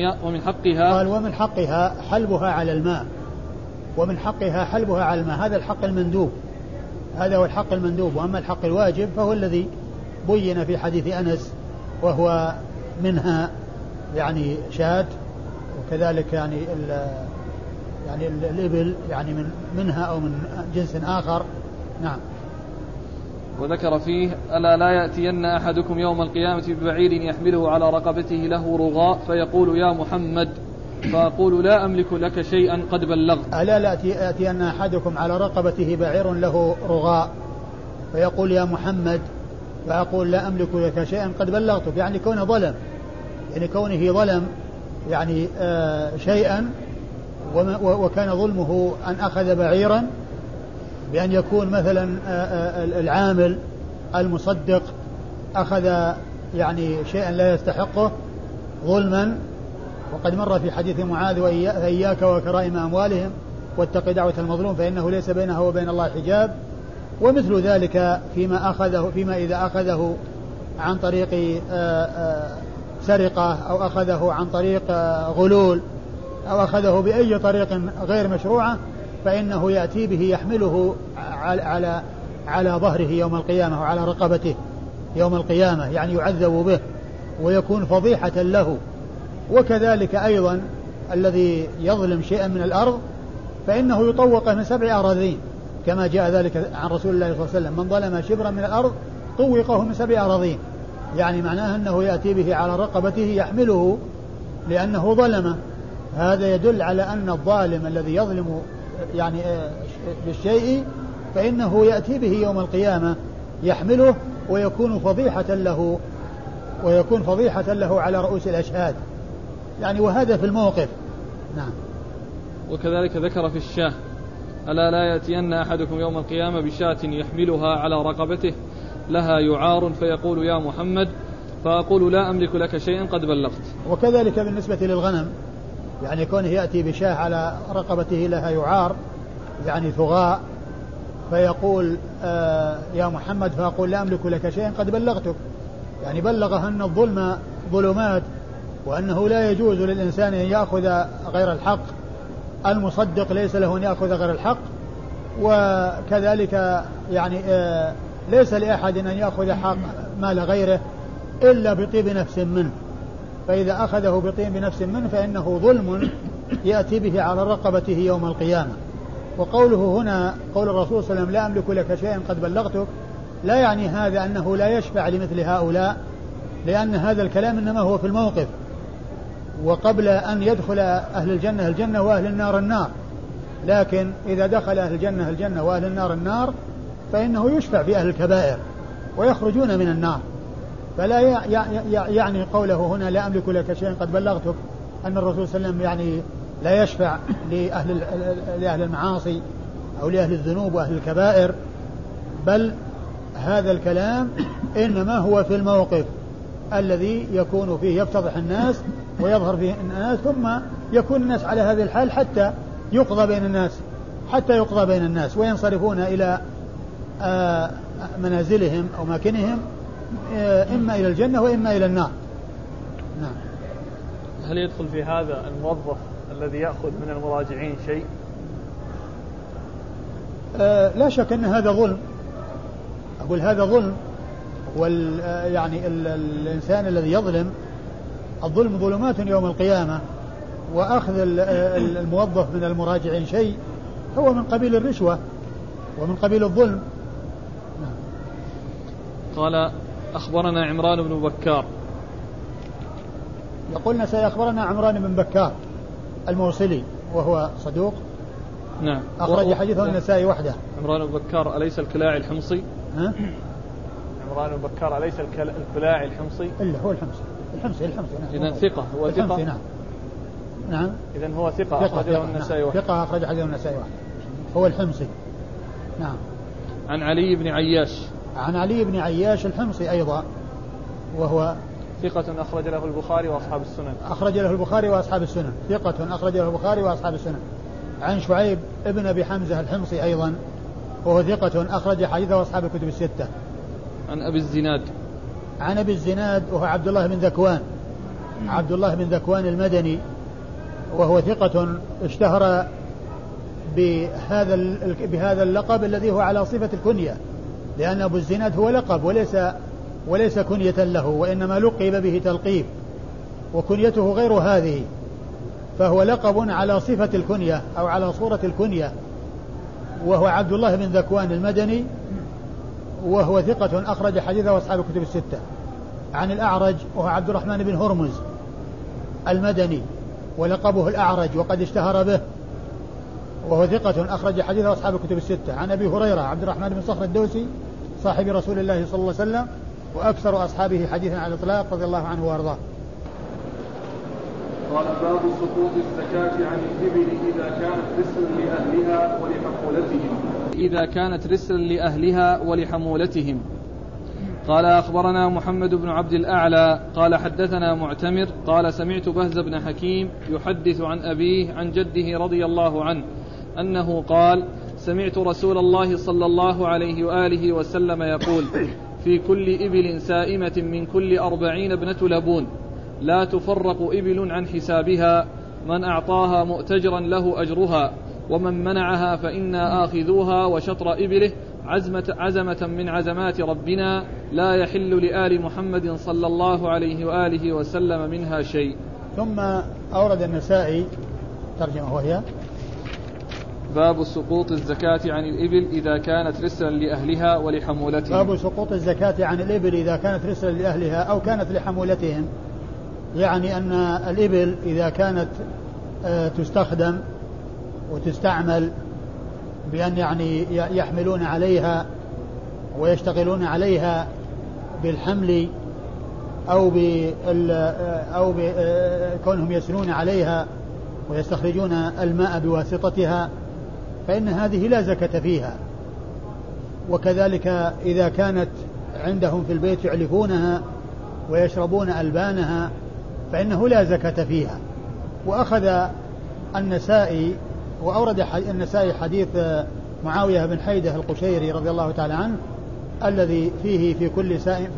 حقها حلبها على الماء، ومن حقها حلبها على الماء، هذا الحق المندوب، هذا هو الحق المندوب. وأما الحق الواجب فهو الذي بين في حديث أنس وهو منها يعني شاة، وكذلك يعني الإبل يعني منها أو من جنس آخر. نعم. وذكر فيه ألا لا يأتين أحدكم يوم القيامة ببعير يحمله على رقبته له رغاء فيقول يا محمد فأقول لا أملك لك شيئا قد بلغت. ألا لا يأتين أحدكم على رقبته بعير له رغاء فيقول يا محمد فأقول لا أملك لك شيئا قد بلغتك، يعني كونه ظلم، يعني كونه ظلم يعني شيئا وكان ظلمه أن أخذ بعيرا، بأن يكون مثلا العامل المصدق أخذ يعني شيئا لا يستحقه ظلما، وقد مر في حديث معاذ وإياك وكرائم أموالهم واتق دعوة المظلوم فإنه ليس بينها وبين الله حجاب. ومثل ذلك فيما إذا أخذه عن طريق سرقة أو أخذه عن طريق غلول أو أخذه بأي طريق غير مشروعة فإنه يأتي به يحمله على ظهره يوم القيامة وعلى رقبته يوم القيامة، يعني يعذب به ويكون فضيحة له. وكذلك أيضا الذي يظلم شيئا من الأرض فإنه يطوق من 7 أراضين كما جاء ذلك عن رسول الله صلى الله عليه وسلم من ظلم شبرا من الأرض طوقه من 7 أراضين، يعني معناه أنه يأتي به على رقبته يحمله لأنه ظلمه. هذا يدل على أن الظالم الذي يظلم يعني بالشيء فإنه يأتي به يوم القيامة يحمله ويكون فضيحة له ويكون فضيحة له على رؤوس الأشهاد يعني، وهذا في الموقف. نعم. وكذلك ذكر في الشاه: ألا لا يأتين أحدكم يوم القيامة بشاة يحملها على رقبته لها يعار فيقول يا محمد، فأقول لا أملك لك شيئا قد بلغت. وكذلك بالنسبة للغنم، يعني كونه يأتي بشاة على رقبته لها يعار يعني ثغاء، فيقول يا محمد، فأقول لا أملك لك شيئا قد بلغتك، يعني بلغه أن الظلم ظلمات، وأنه لا يجوز للإنسان أن يأخذ غير الحق، المصدق ليس له أن يأخذ غير الحق، وكذلك يعني ليس لأحد أن يأخذ حق مال غيره إلا بطيب نفس منه، فإذا أخذه بطيب نفس منه فإنه ظلم يأتي به على رقبته يوم القيامة. وقوله هنا قول الرسول صلى الله عليه وسلم لا أملك لك شيئا قد بلغتك، لا يعني هذا أنه لا يشفع لمثل هؤلاء، لأن هذا الكلام إنما هو في الموقف، وقبل أن يدخل أهل الجنة الجنة وأهل النار النار، لكن إذا دخل أهل الجنة الجنة وأهل النار النار فإنه يشفع في أهل الكبائر ويخرجون من النار. فلا يعني قوله هنا لا أملك لك شيئا قد بلغتك أن الرسول صلى الله عليه وسلم يعني لا يشفع لأهل المعاصي أو لأهل الذنوب وأهل الكبائر، بل هذا الكلام إنما هو في الموقف الذي يكون فيه يفتضح الناس ويظهر فيه الناس، ثم يكون الناس على هذه الحال حتى يقضى بين الناس وينصرفون إلى منازلهم أو ماكنهم، إما إلى الجنة وإما إلى النار. نعم. هل يدخل في هذا الموظف الذي يأخذ من المراجعين شيء؟ لا شك أن هذا ظلم، أقول هذا ظلم، يعني الإنسان الذي يظلم، الظلم ظلمات يوم القيامة، وأخذ الموظف من المراجعين شيء هو من قبيل الرشوة ومن قبيل الظلم. نعم. قال أخبرنا عمران بن بكار. يقولنا سيخبرنا عمران بن بكار الموصلي وهو صدوق. نعم. أخرج حديثه النسائي وحده. عمران بن بكار أليس الكلاعي الحمصي؟ ها؟ عمران بن بكار أليس الكلاعي الحمصي؟ إلا هو الحمصي. نعم. إذن ثقة، هو ثقة. نعم. إذن هو ثقة أخرجه النسائي وحده. ثقة أخرج حديثه النسائي وحده. هو الحمصي. نعم. عن علي بن عياش. عن علي بن عياش الحمصي أيضا، وهو ثقة أخرج له البخاري وأصحاب السنن. أخرج له البخاري وأصحاب السنن. ثقة أخرج له البخاري وأصحاب السنن. عن شعيب ابن أبي حمزة الحمصي أيضا، وهو ثقة أخرج حديثه أصحاب الكتب الستة. عن أبي الزناد. عن أبي الزناد وهو عبد الله بن ذكوان المدني، وهو ثقة اشتهر بهذا اللقب الذي هو على صفة الكنية، لأن أبو الزناد هو لقب وليس كنية له، وإنما لقب به تلقيب، وكنيته غير هذه، فهو لقب على صفة الكنية أو على صورة الكنية، وهو عبد الله بن ذكوان المدني، وهو ثقة أخرج حديثه أصحاب الكتب الستة. عن الأعرج وهو عبد الرحمن بن هرمز المدني، ولقبه الأعرج وقد اشتهر به، وهو ثقة أخرج حديثه أصحاب الكتب الستة. عن أبي هريرة عبد الرحمن بن صخر الدوسي صاحب رسول الله صلى الله عليه وسلم، وأكثر أصحابه حديثا على الإطلاق رضي الله عنه وأرضاه. قال باب سقوط الزكاة عن الإبل إذا كانت رسلا لأهلها ولحمولتهم. قال أخبرنا محمد بن عبد الأعلى قال حدثنا معتمر قال سمعت بهز بن حكيم يحدث عن أبيه عن جده رضي الله عنه أنه قال سمعت رسول الله صلى الله عليه وآله وسلم يقول في كل إبل سائمة من كل 40 ابنة لبون لا تفرق إبل عن حسابها، من أعطاها مؤتجرا له أجرها، ومن منعها فإنا آخذوها وشطر إبله عزمة من عزمات ربنا لا يحل لآل محمد صلى الله عليه وآله وسلم منها شيء. ثم أورد النسائي ترجمة وهي باب سقوط الزكاة عن الإبل إذا كانت رسلا لأهلها ولحمولتهم. باب سقوط الزكاة عن الإبل إذا كانت رسلا لأهلها أو كانت لحمولتهم، يعني أن الإبل إذا كانت تستخدم وتستعمل بأن يعني يحملون عليها ويشتغلون عليها بالحمل أو بكونهم يسنون عليها ويستخرجون الماء بواسطتها، فإن هذه لا زكاة فيها. وكذلك إذا كانت عندهم في البيت يعلفونها ويشربون ألبانها فإنه لا زكاة فيها. وأخذ النسائي وأورد النسائي حديث معاوية بن حيدة القشيري رضي الله تعالى عنه الذي فيه في كل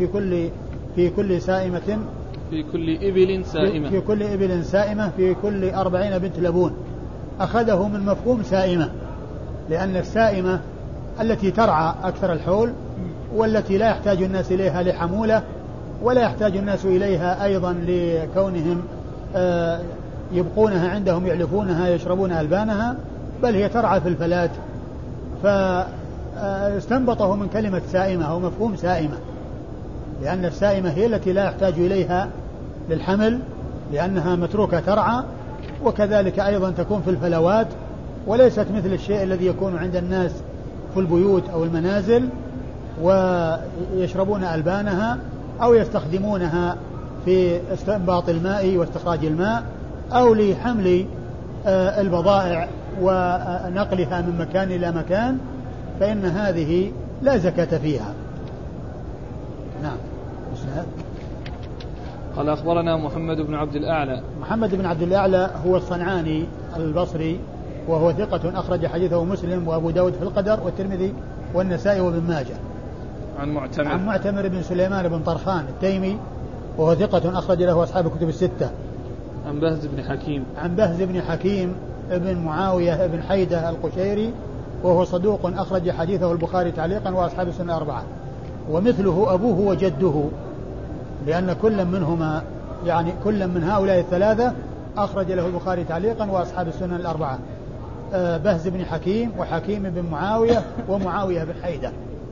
إبل سائمة في كل 40 بنت لبون. أخذه من مفهوم سائمة، لأن السائمة التي ترعى أكثر الحول والتي لا يحتاج الناس إليها لحمولة ولا يحتاج الناس إليها أيضا لكونهم يبقونها عندهم يعلفونها يشربون ألبانها، بل هي ترعى في الفلات، فاستنبطه من كلمة سائمة أو مفهوم سائمة، لأن السائمة هي التي لا يحتاج إليها للحمل لأنها متروكة ترعى، وكذلك أيضا تكون في الفلوات وليست مثل الشيء الذي يكون عند الناس في البيوت أو المنازل ويشربون ألبانها أو يستخدمونها في استنباط الماء واستخراج الماء أو لحمل البضائع ونقلها من مكان إلى مكان، فإن هذه لا زكاة فيها. نعم. قال أخبرنا محمد بن عبد الأعلى. محمد بن عبد الأعلى هو الصنعاني البصري وهو ثقة أخرج حديثه مسلم وأبو داود في القدر والترمذي والنسائي وابن ماجه. عن معتمر بن سليمان بن طرخان التيمي وهو ثقة أخرج له أصحاب الكتب الستة. عن بهز بن حكيم ابن معاوية ابن حيدة القشيري وهو صدوق أخرج حديثه البخاري تعليقا وأصحاب السنة الأربعة، ومثله أبوه وجده، لأن كل منهما يعني كل من هؤلاء الثلاثة أخرج له البخاري تعليقا وأصحاب السنن الأربعة، بهز بن حكيم وحكيم بن معاوية ومعاوية بن حيدة.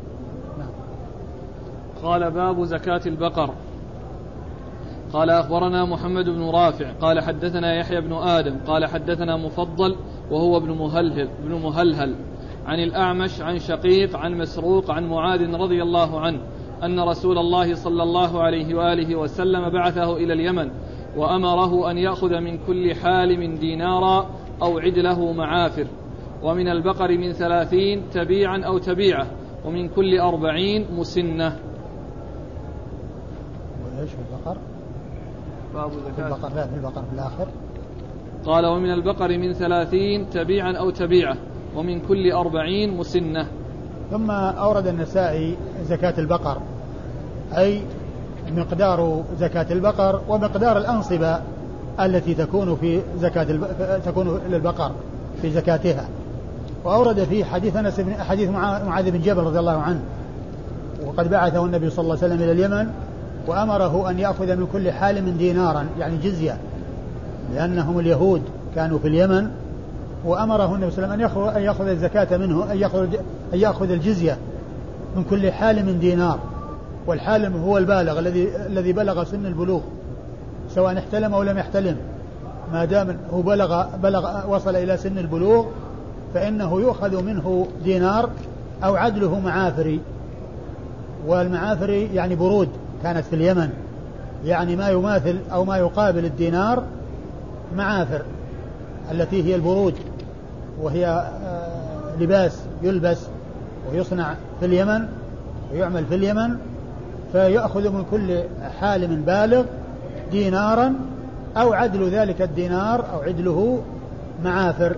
قال باب زكاة البقر. قال أخبرنا محمد بن رافع قال حدثنا يحيى بن آدم قال حدثنا مفضل وهو ابن مهلهل عن الأعمش عن شقيق عن مسروق عن معاذ رضي الله عنه أن رسول الله صلى الله عليه وآله وسلم بعثه إلى اليمن وأمره أن يأخذ من كل حالم دينارا أو عدله معافر، ومن البقر من 30 تبيعا أو تبيعة، ومن كل 40 مسنة. وإيش في البقر؟ باب زكاة في البقر في الآخر. قال ومن البقر من 30 تبيعا أو تبيعة، ومن كل 40 مسنة. ثم أورد النسائي زكاة البقر، أي مقدار زكاة البقر ومقدار الأنصبة التي تكون في تكون للبقر في زكاتها. وأورد فيه حديث معاذ بن جبل رضي الله عنه، وقد بعثه النبي صلى الله عليه وسلم إلى اليمن وأمره أن يأخذ من كل حالم دينارا يعني جزية، لأنهم اليهود كانوا في اليمن، وأمره النبي صلى الله عليه وسلم أن يأخذ الزكاة منه، أن يأخذ الجزية من كل حالم دينار. والحالم هو البالغ الذي بلغ سن البلوغ سواء احتلم أو لم يحتلم، ما دام هو وصل إلى سن البلوغ فإنه يؤخذ منه دينار أو عدله معافري. والمعافري يعني برود كانت في اليمن، يعني ما يماثل أو ما يقابل الدينار معافر التي هي البرود، وهي لباس يلبس ويصنع في اليمن ويعمل في اليمن، فيأخذ من كل حالم بالغ دينارا أو عدل ذلك الدينار أو عدله معافر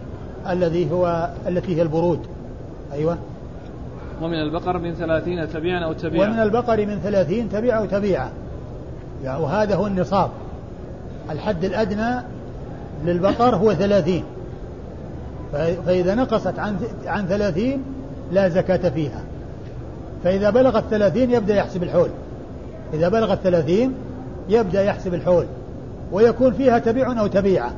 التي هي البرود. أيوة. ومن البقر من 30 تبيعا أو تبيعة. ومن البقر من 30 تبيعا أو تبيعة، يعني وهذا هو النصاب. الحد الأدنى للبقر هو 30، فإذا نقصت عن 30 لا زكاة فيها، فإذا بلغت 30 يبدأ يحسب الحول، إذا بلغت 30 يبدأ يحسب الحول، ويكون فيها تبيع أو تبيعة،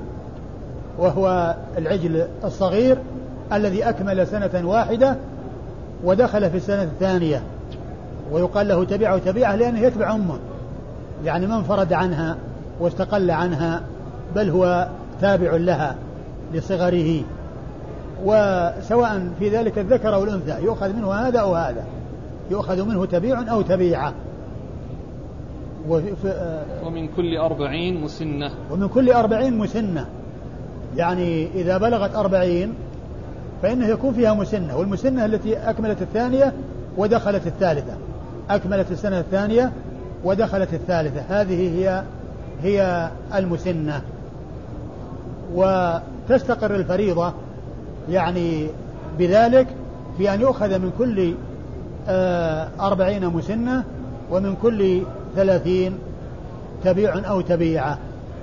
وهو العجل الصغير الذي أكمل سنة واحدة ودخل في السنة الثانية، ويقال له تبيع أو تبيعة لأنه يتبع أمه، يعني من فرد عنها واستقل عنها، بل هو تابع لها لصغره، وسواء في ذلك الذكر أو الأنثى يؤخذ منه هذا أو هذا، يؤخذ منه تبيع أو تبيعة. ومن كل 40 مسنة. ومن كل 40 مسنة، يعني إذا بلغت 40 فإنه يكون فيها مسنة، والمسنة التي أكملت الثانية ودخلت الثالثة، أكملت السنة الثانية ودخلت الثالثة، هذه هي المسنة. وتستقر الفريضة يعني بذلك بأن يؤخذ من كل 40 مسنة ومن كل 30 تبيع أو تبيعة.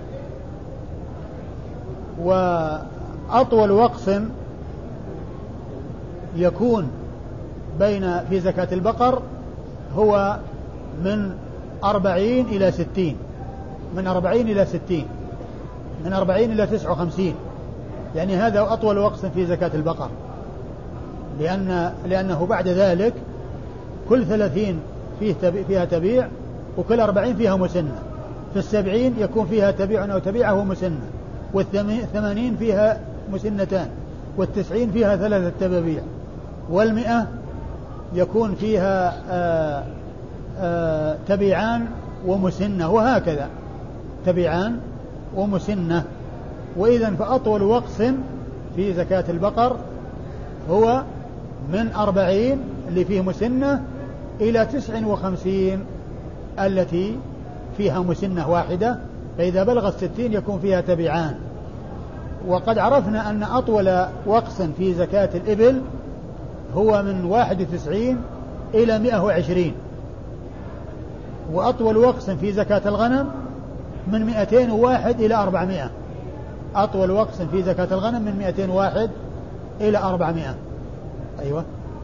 وأطول وقص يكون في زكاة البقر هو من 40 إلى 60، من 40 إلى 60، من 40 إلى 59، يعني هذا أطول وقص في زكاة البقر، لأنه بعد ذلك كل 30 فيها تبيع وكل 40 فيها مسنة. في 70 يكون فيها تبيع أو تبيعة ومسنة، وال80 فيها مسنتان، وال90 فيها 3 تبابيع، وال100 يكون فيها تبيعان ومسنة، وهكذا تبيعان ومسنة. وإذن فأطول وقص في زكاة البقر هو من 40 اللي فيه مسنة إلى 59 التي فيها مسنة واحدة، فإذا بلغت 60 يكون فيها تبيعان. وقد عرفنا أن أطول وقص في زكاة الإبل هو من 91 إلى 120، وأطول وقص في زكاة الغنم من 201 إلى 400. أطول وقص في زكاة الغنم من 201 إلى 400. أيوة.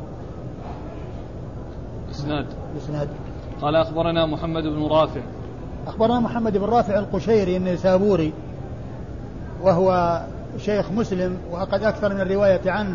إسناد. قال أخبرنا محمد بن رافع. أخبرنا محمد بن رافع القشيري النيسابوري، وهو شيخ مسلم وقد أكثر من الرواية عنه،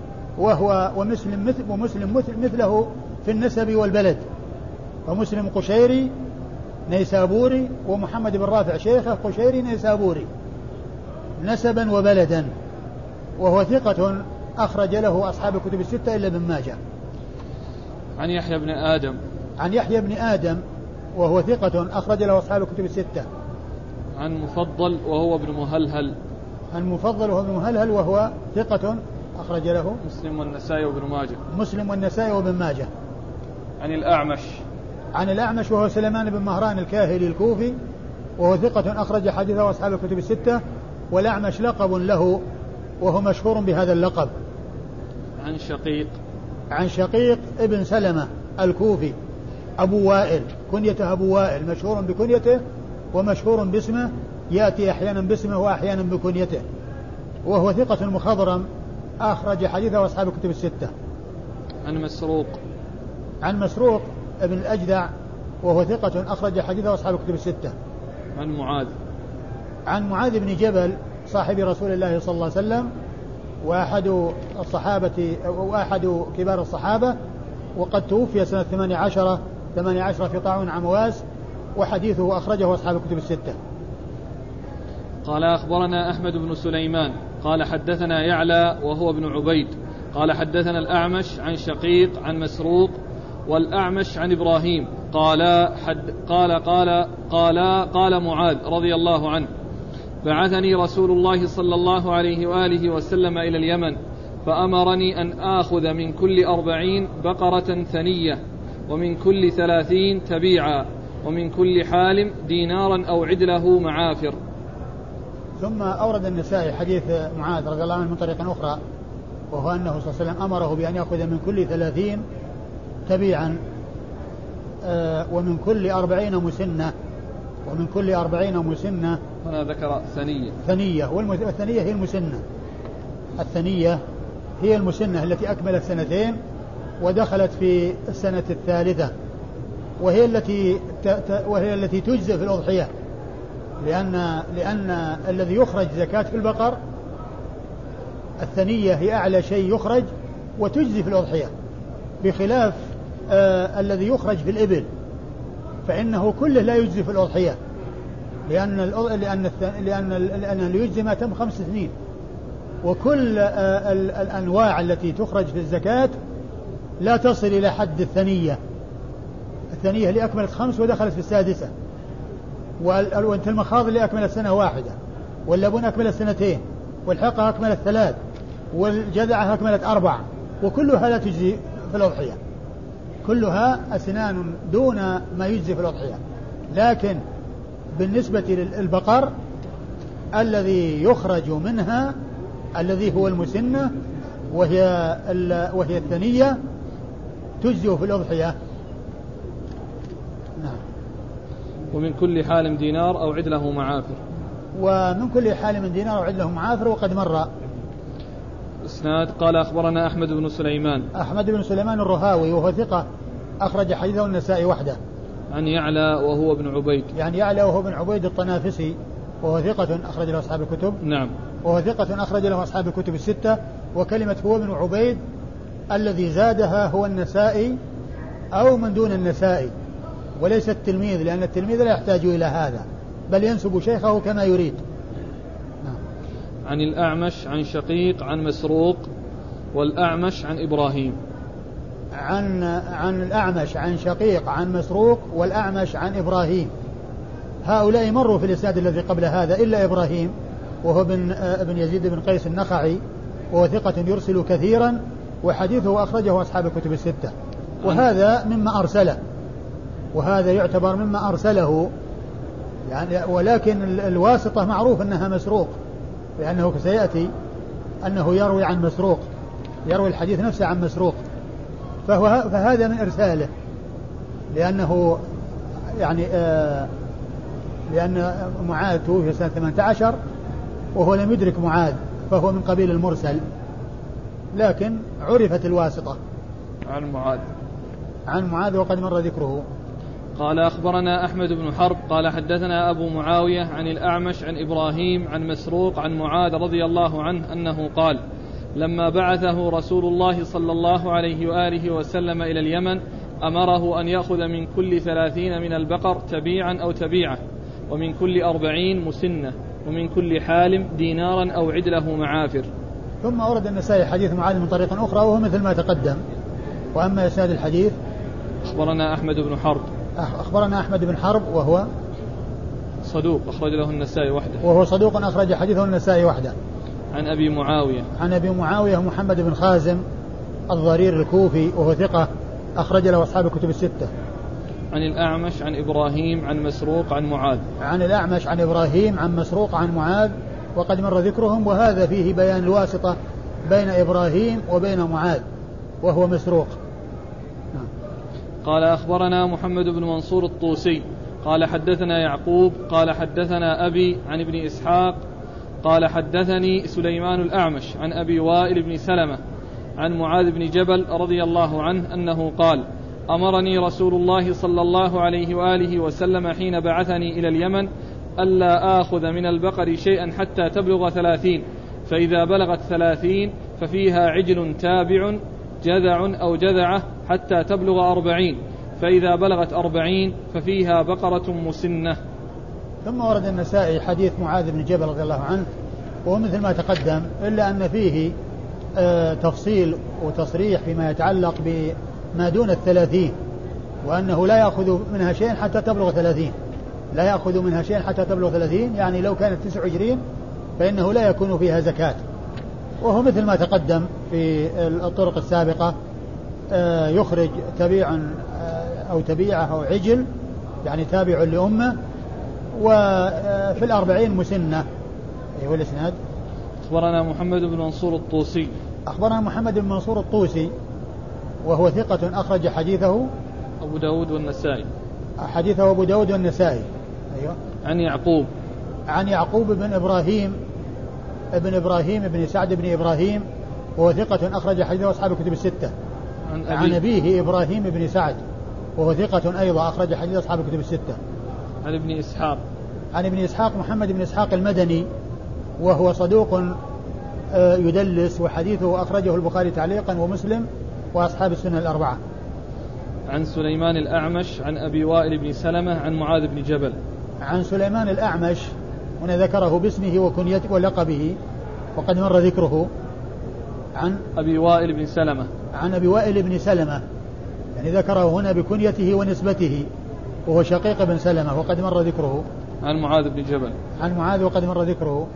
ومسلم مثله في النسب والبلد، ومسلم قشيري نيسابوري، ومحمد بن رافع شيخه قشيري نيسابوري نسبا وبلدا، وهو ثقة أخرج له أصحاب الكتب الستة إلا ابن ماجه. عن يحيى بن آدم. عن يحيى بن آدم وهو ثقة أخرج له أصحاب الكتب الستة. عن مفضل وهو ابن مهلهل. عن مفضل وهو ابن مهلهل وهو ثقة أخرج له مسلم والنسائي وابن ماجه. مسلم والنسائي وابن ماجه. عن الأعمش. عن الأعمش وهو سليمان بن مهران الكاهلي الكوفي، وهو ثقة أخرج حديثه أصحاب الكتب الستة، والأعمش لقب له وهو مشهور بهذا اللقب. عن شقيق. عن شقيق ابن سلمة الكوفي أبو وائل، كنيته أبو وائل، مشهور بكنيته ومشهور باسمه، يأتي أحيانا باسمه وأحيانا بكنيته، وهو ثقة مخضرم أخرج حديثه أصحاب الكتب الستة. عن مسروق. عن مسروق ابن الأجدع وهو ثقة أخرج حديثه أصحاب الكتب الستة. عن معاذ. عن معاذ بن جبل صاحب رسول الله صلى الله عليه وسلم، وأحد الصحابة وأحد كبار الصحابة، وقد توفي سنة 18 في طاعون عمواس، وحديثه أخرجه أصحاب الكتب الستة. قال أخبرنا أحمد بن سليمان قال حدثنا يعلى وهو ابن عبيد قال حدثنا الأعمش عن شقيق عن مسروق، والأعمش عن إبراهيم قال معاذ رضي الله عنه: بعثني رسول الله صلى الله عليه وآله وسلم إلى اليمن، فأمرني أن آخذ من كل 40 بقرة ثنية، ومن كل 30 تبيعا، ومن كل حالم دينارا أو عدله معافر. ثم أورد النسائي حديث معاذ رضي الله عنه من طريق أخرى، وهو أنه صلى الله عليه وسلم أمره بأن يأخذ من كل 30 تبيعا، ومن كل 40 مسنة، ومن كل 40 مسنة. هنا ذكر ثنية، والثنية هي المسنة. الثنية هي المسنة التي أكملت سنتين ودخلت في السنة الثالثة، وهي التي تجزئ في الأضحية، لأن الذي يخرج زكاة في البقر الثنية هي أعلى شيء يخرج وتجزي في الأضحية، بخلاف الذي يخرج في الإبل فإنه كله لا يجزي في الأضحية، لأن اللي يجزي ما تم 5 سنين، وكل الأنواع التي تخرج في الزكاة لا تصل إلى حد الثنية. الثنية اللي أكملت 5 ودخلت في السادسة، وأنت المخاض اللي أكمل السنة واحدة، واللبون أكمل السنتين، والحقة أكملت 3، والجذعة أكملت 4، وكلها لا تجزي في الأضحية، كلها أسنان دون ما يجزي في الأضحية. لكن بالنسبة للبقر الذي يخرج منها الذي هو المسنة وهي الثنية تجزي في الأضحية. نعم. ومن كل حال دينار أو عدله معافر. ومن كل حال من دينار أو عدله معافر. وقد مر. إسناد. قال أخبرنا أحمد بن سليمان. أحمد بن سليمان الرهاوي وهو ثقة أخرج حديثه النسائي وحده. عن يعلى وهو ابن عبيد. يعني يعلى وهو ابن عبيد الطنافسي وهو ثقة أخرج له أصحاب الكتب. نعم. وهو ثقة أخرج له أصحاب الكتب الستة. وكلمة هو ابن عبيد الذي زادها هو النسائي أو من دون النسائي، وليس التلميذ، لأن التلميذ لا يحتاج إلى هذا بل ينسب شيخه كما يريد. نعم. عن الأعمش عن شقيق عن مسروق، والأعمش عن إبراهيم. عن الأعمش عن شقيق عن مسروق، والأعمش عن إبراهيم. هؤلاء مروا في الإسناد الذي قبل هذا إلا إبراهيم وهو ابن يزيد بن قيس النخعي وهو ثقة يرسل كثيرا، وحديثه أخرجه أصحاب الكتب الستة. وهذا مما أرسله، وهذا يعتبر مما أرسله يعني. ولكن الواسطة معروف أنها مسروق، لأنه سيأتي أنه يروي عن مسروق، يروي الحديث نفسه عن مسروق، فهذا من إرساله، لأنه يعني لأن معاذ توفي سنة 18 وهو لم يدرك معاذ، فهو من قبيل المرسل، لكن عرفت الواسطة. عن معاذ وقد مر ذكره. قال أخبرنا أحمد بن حرب قال حدثنا أبو معاوية عن الأعمش عن إبراهيم عن مسروق عن معاذ رضي الله عنه أنه قال: لما بعثه رسول الله صلى الله عليه وآله وسلم إلى اليمن أمره أن يأخذ من كل 30 من البقر تبيعا أو تبيعة، ومن كل 40 مسنة، ومن كل حالم دينارا أو عدله معافر. ثم أورد النسائي حديث معاذ من طريق أخرى وهو مثل ما تقدم. وأما إسناد الحديث أخبرنا أحمد بن حرب. أخبرنا أحمد بن حرب وهو صدوق أخرج له النسائي وحده. وهو صدوق أخرج حديثه النسائي وحده. عن أبي معاوية. عن أبي معاوية محمد بن خازم الضرير الكوفي وهو ثقة أخرج له أصحاب الكتب الستة. عن الأعمش عن إبراهيم عن مسروق عن معاذ. عن الأعمش عن إبراهيم عن مسروق عن معاذ وقد مر ذكرهم. وهذا فيه بيان الواسطة بين إبراهيم وبين معاذ وهو مسروق. قال أخبرنا محمد بن منصور الطوسي قال حدثنا يعقوب قال حدثنا أبي عن ابن إسحاق قال حدثني سليمان الأعمش عن أبي وائل بن سلمة عن معاذ بن جبل رضي الله عنه أنه قال: أمرني رسول الله صلى الله عليه وآله وسلم حين بعثني إلى اليمن ألا آخذ من البقر شيئا حتى تبلغ 30، فإذا بلغت 30 ففيها عجل تابع جذع أو جذعة حتى تبلغ 40، فإذا بلغت 40 ففيها بقرة مسنة. ثم ورد النسائي حديث معاذ بن جبل رضي الله عنه وهو مثل ما تقدم، إلا أن فيه تفصيل وتصريح فيما يتعلق بما دون 30، وأنه لا يأخذ منها شيء حتى تبلغ 30. لا يأخذ منها شيء حتى تبلغ 30، يعني لو كانت 29 فإنه لا يكون فيها زكاة. وهو مثل ما تقدم في الطرق السابقة، يخرج تبيعا أو تبيعة أو عجل، يعني تابع لأمه، وفي 40 مسنة. أيوة الإسناد. أخبرنا محمد بن منصور الطوسي. أخبرنا محمد بن منصور الطوسي وهو ثقة أخرج حديثه أبو داود والنسائي. حديثه أبو داود والنسائي. أيوة. عن يعقوب. عن يعقوب بن إبراهيم بن سعد بن إبراهيم وهو ثقة أخرج حديثه أصحاب الكتب الستة. عن أبيه إبراهيم بن سعد وهو ثقة أيضا أخرج حديث أصحاب الكتب الستة. عن ابن إسحاق. عن ابن إسحاق محمد بن إسحاق المدني وهو صدوق يدلس، وحديثه أخرجه البخاري تعليقا ومسلم وأصحاب السنن الأربعة. عن سليمان الأعمش عن أبي وائل بن سلمة عن معاذ بن جبل. عن سليمان الأعمش هنا ذكره باسمه وكنيته ولقبه وقد مر ذكره. عن أبي وائل بن سلمة. عن أبي وائل بن سلمة، يعني ذكره هنا بكنيته ونسبته، وهو شقيق بن سلمة وقد مر ذكره. عن معاذ بن جبل. عن معاذ وقد مر ذكره.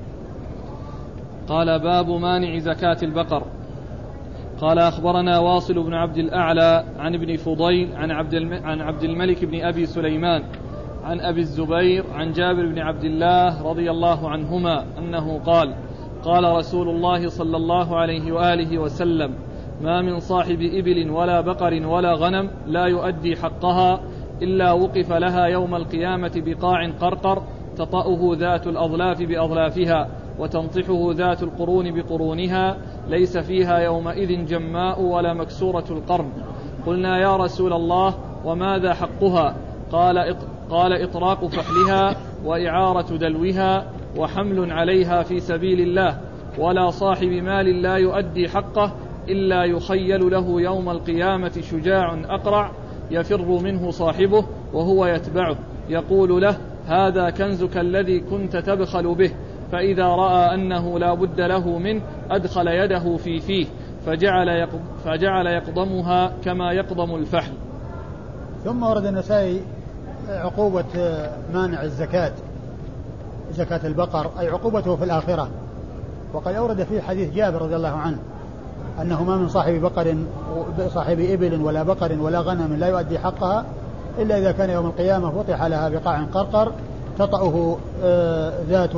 قال باب مانع زكاة البقر. قال أخبرنا واصل بن عبد الأعلى عن ابن فضيل عن عبد الملك بن أبي سليمان عن أبي الزبير عن جابر بن عبد الله رضي الله عنهما أنه قال قال رسول الله صلى الله عليه وآله وسلم ما من صاحب إبل ولا بقر ولا غنم لا يؤدي حقها إلا وقف لها يوم القيامة بقاع قرقر تطأه ذات الأظلاف بأظلافها وتنطحه ذات القرون بقرونها ليس فيها يومئذ جماء ولا مكسورة القرن. قلنا يا رسول الله وماذا حقها؟ قال إطراق فحلها وإعارة دلوها وحمل عليها في سبيل الله ولا صاحب مال لا يؤدي حقه إلا يخيل له يوم القيامة شجاع أقرع يفر منه صاحبه وهو يتبعه يقول له هذا كنزك الذي كنت تبخل به فإذا رأى أنه لا بد له منه أدخل يده في فيه فجعل يقضمها كما يقضم الفحل. ثم ورد النسائي عقوبة مانع الزكاة زكاة البقر أي عقوبته في الآخرة. وقد أورد فيه حديث جابر رضي الله عنه أنه ما من صاحب إبل ولا بقر ولا غنم لا يؤدي حقها إلا إذا كان يوم القيامة فتح لها بقاع قرقر تطأه ذات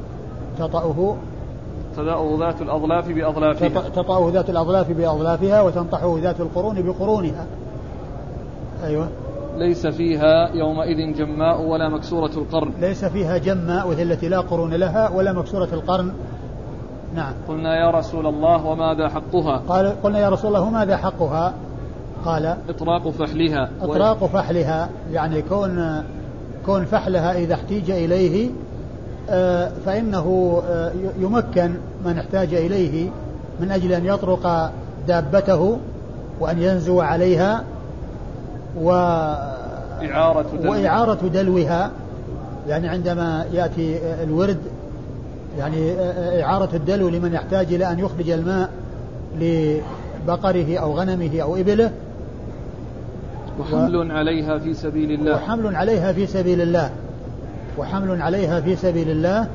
الأظلاف بأظلافها تطأه ذات الأظلاف بأظلافها وتنطحه ذات القرون بقرونها. أيوة. ليس فيها يومئذ جماء ولا مكسورة القرن. ليس فيها جماء وهي التي لا قرون لها ولا مكسورة القرن. نعم. قلنا يا رسول الله وماذا حقها؟ قلنا يا رسول الله وماذا حقها؟ قال إطراق فحلها. إطراق فحلها يعني كون فحلها إذا احتيج إليه فإنه يمكن من احتاج إليه من أجل أن يطرق دابته وأن ينزو عليها وإعارة دلوها يعني عندما يأتي الورد يعني إعارة الدلو لمن يحتاج إلى أن يخرج الماء لبقره أو غنمه أو إبله. وحمل عليها في سبيل الله. وحمل عليها في سبيل الله.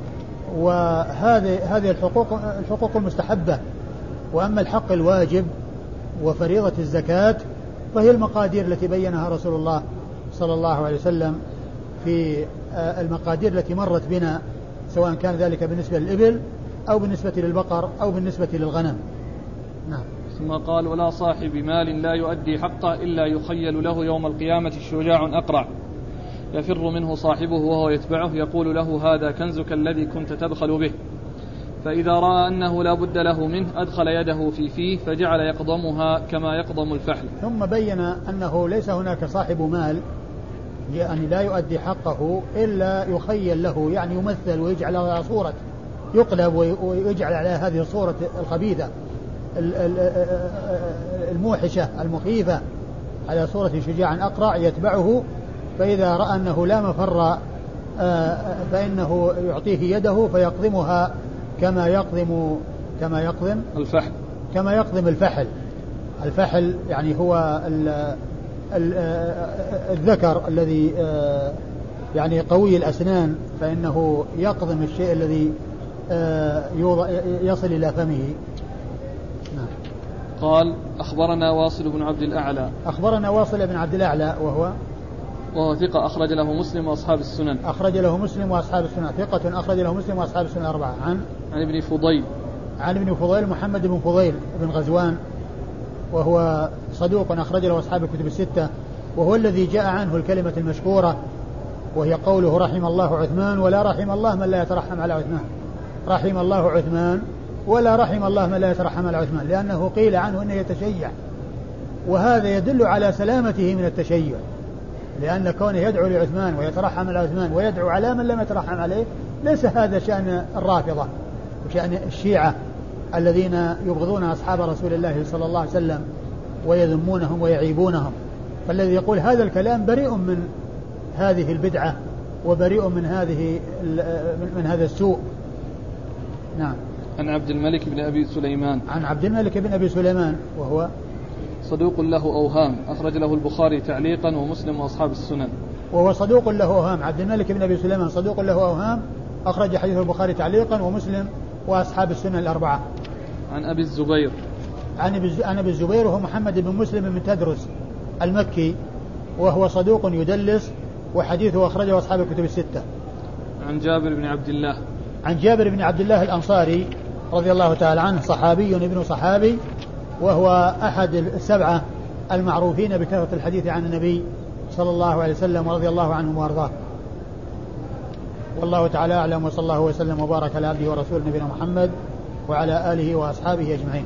وهذه الحقوق المستحبة. وأما الحق الواجب وفريضة الزكاة فهي المقادير التي بينها رسول الله صلى الله عليه وسلم في المقادير التي مرت بنا سواء كان ذلك بالنسبة للإبل أو بالنسبة للبقر أو بالنسبة للغنم. نعم. ثم قال ولا صاحب مال لا يؤدي حقه إلا يخيل له يوم القيامة شجاع أقرع يفر منه صاحبه وهو يتبعه يقول له هذا كنزك الذي كنت تبخل به فإذا رأى أنه لا بد له منه أدخل يده في فيه فجعل يقضمها كما يقضم الفحل. ثم بين أنه ليس هناك صاحب مال يعني لا يؤدي حقه إلا يخيل له يعني يمثل ويجعل على صورة يقلب ويجعل على هذه الصورة الخبيثة الموحشة المخيفة على صورة شجاع أقرع يتبعه فإذا رأى أنه لا مفر فإنه يعطيه يده فيقضمها كما يقضم الفحل. الفحل يعني هو الذكر الذي يعني قوي الأسنان فإنه يقضم الشيء الذي يصل إلى فمه. نعم. قال أخبرنا واصل بن عبد الأعلى وهو ثقة أخرج له مسلم وأصحاب السنن. ثقة أخرج له مسلم وأصحاب السنن الأربعة. عن ابن فضيل محمد بن فضيل بن غزوان وهو صدوق أخرج له أصحاب الكتب الستة وهو الذي جاء عنه الكلمة المشهورة وهي قوله رحم الله عثمان ولا رحم الله من لا يترحم على عثمان. رحم الله عثمان ولا رحم الله من لا يترحم على عثمان لأنه قيل عنه أنه يتشيع وهذا يدل على سلامته من التشيع لأن كونه يدعو لعثمان ويترحم على عثمان ويدعو على من لم يترحم عليه ليس هذا شأن الرافضة وشأن الشيعة الذين يبغضون أصحاب رسول الله صلى الله عليه وسلم ويذمونهم ويعيبونهم. فالذي يقول هذا الكلام بريء من هذه البدعة وبريء من هذا السوء. نعم. عن عبد الملك بن أبي سليمان وهو صدوق له أوهام أخرج له البخاري تعليقا ومسلم وأصحاب السنن. وهو صدوق له أوهام. عبد الملك بن أبي سليمان صدوق له أوهام، أخرج حديث البخاري تعليقا ومسلم وأصحاب السنن الأربعة. عن أبي الزبير. عن أبي الزبير وهو محمد بن مسلم بن تدرس المكي، وهو صدوق يدلس، وحديثه أخرجه أصحاب الكتب الستة. عن جابر بن عبد الله. عن جابر بن عبد الله الأنصاري رضي الله تعالى عنه، صحابي ابن صحابي، وهو أحد السبعة المعروفين بكثرة الحديث عن النبي صلى الله عليه وسلم، ورضي الله عنهم وارضاه. والله تعالى أعلم، وصلى الله وسلم وبارك على عبده ورسوله نبينا محمد وعلى آله وأصحابه أجمعين.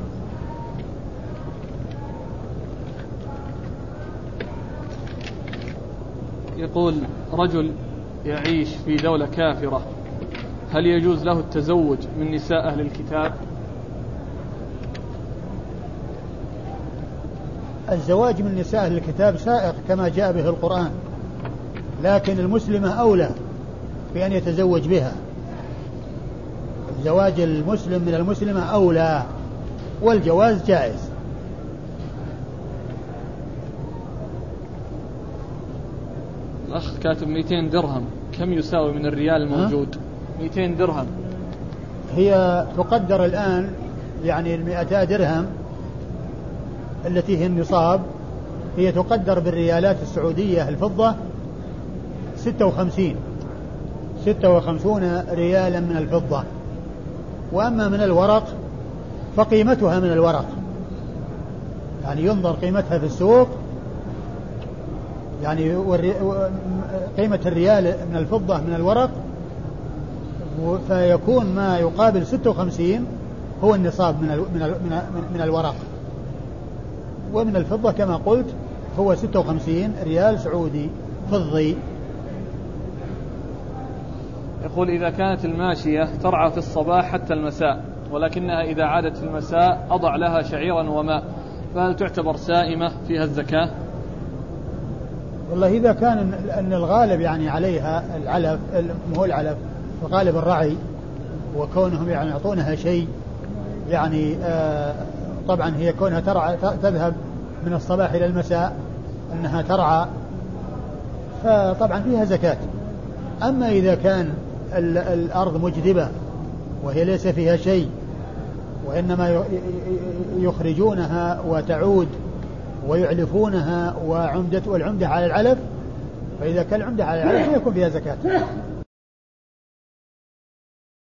يقول: رجل يعيش في دولة كافرة، هل يجوز له التزوج من نساء أهل الكتاب؟ الزواج من نساء أهل الكتاب سائق كما جاء به القرآن، لكن المسلمة أولى بأن يتزوج بها. زواج المسلم من المسلمة أولى، والجواز جائز. الأخ كاتب 200 درهم، كم يساوي من الريال الموجود؟ 200 درهم هي تقدر الآن، يعني 200 درهم التي هي النصاب، هي تقدر بالريالات السعودية الفضة 56 ريالا من الفضة. وأما من الورق فقيمتها من الورق، يعني ينظر قيمتها في السوق، يعني قيمة الريال من الفضة من الورق، فيكون ما يقابل 56 هو النصاب من الورق. ومن الفضة كما قلت هو 56 ريال سعودي فضي. يقول: إذا كانت الماشية ترعى في الصباح حتى المساء، ولكنها إذا عادت في المساء أضع لها شعيرا وماء، فهل تعتبر سائمة فيها الزكاة؟ والله إذا كان أن الغالب يعني عليها العلف، هو العلف غالب الرعي، وكونهم يعني يعطونها شيء، يعني طبعا هي كونها ترعى تذهب من الصباح إلى المساء أنها ترعى، فطبعا فيها زكاة. أما إذا كان الأرض مجدبة وهي ليس فيها شيء، وإنما يخرجونها وتعود ويعلفونها والعمدة على العلف، فإذا كان العمدة على العلف يكون فيها زكاة.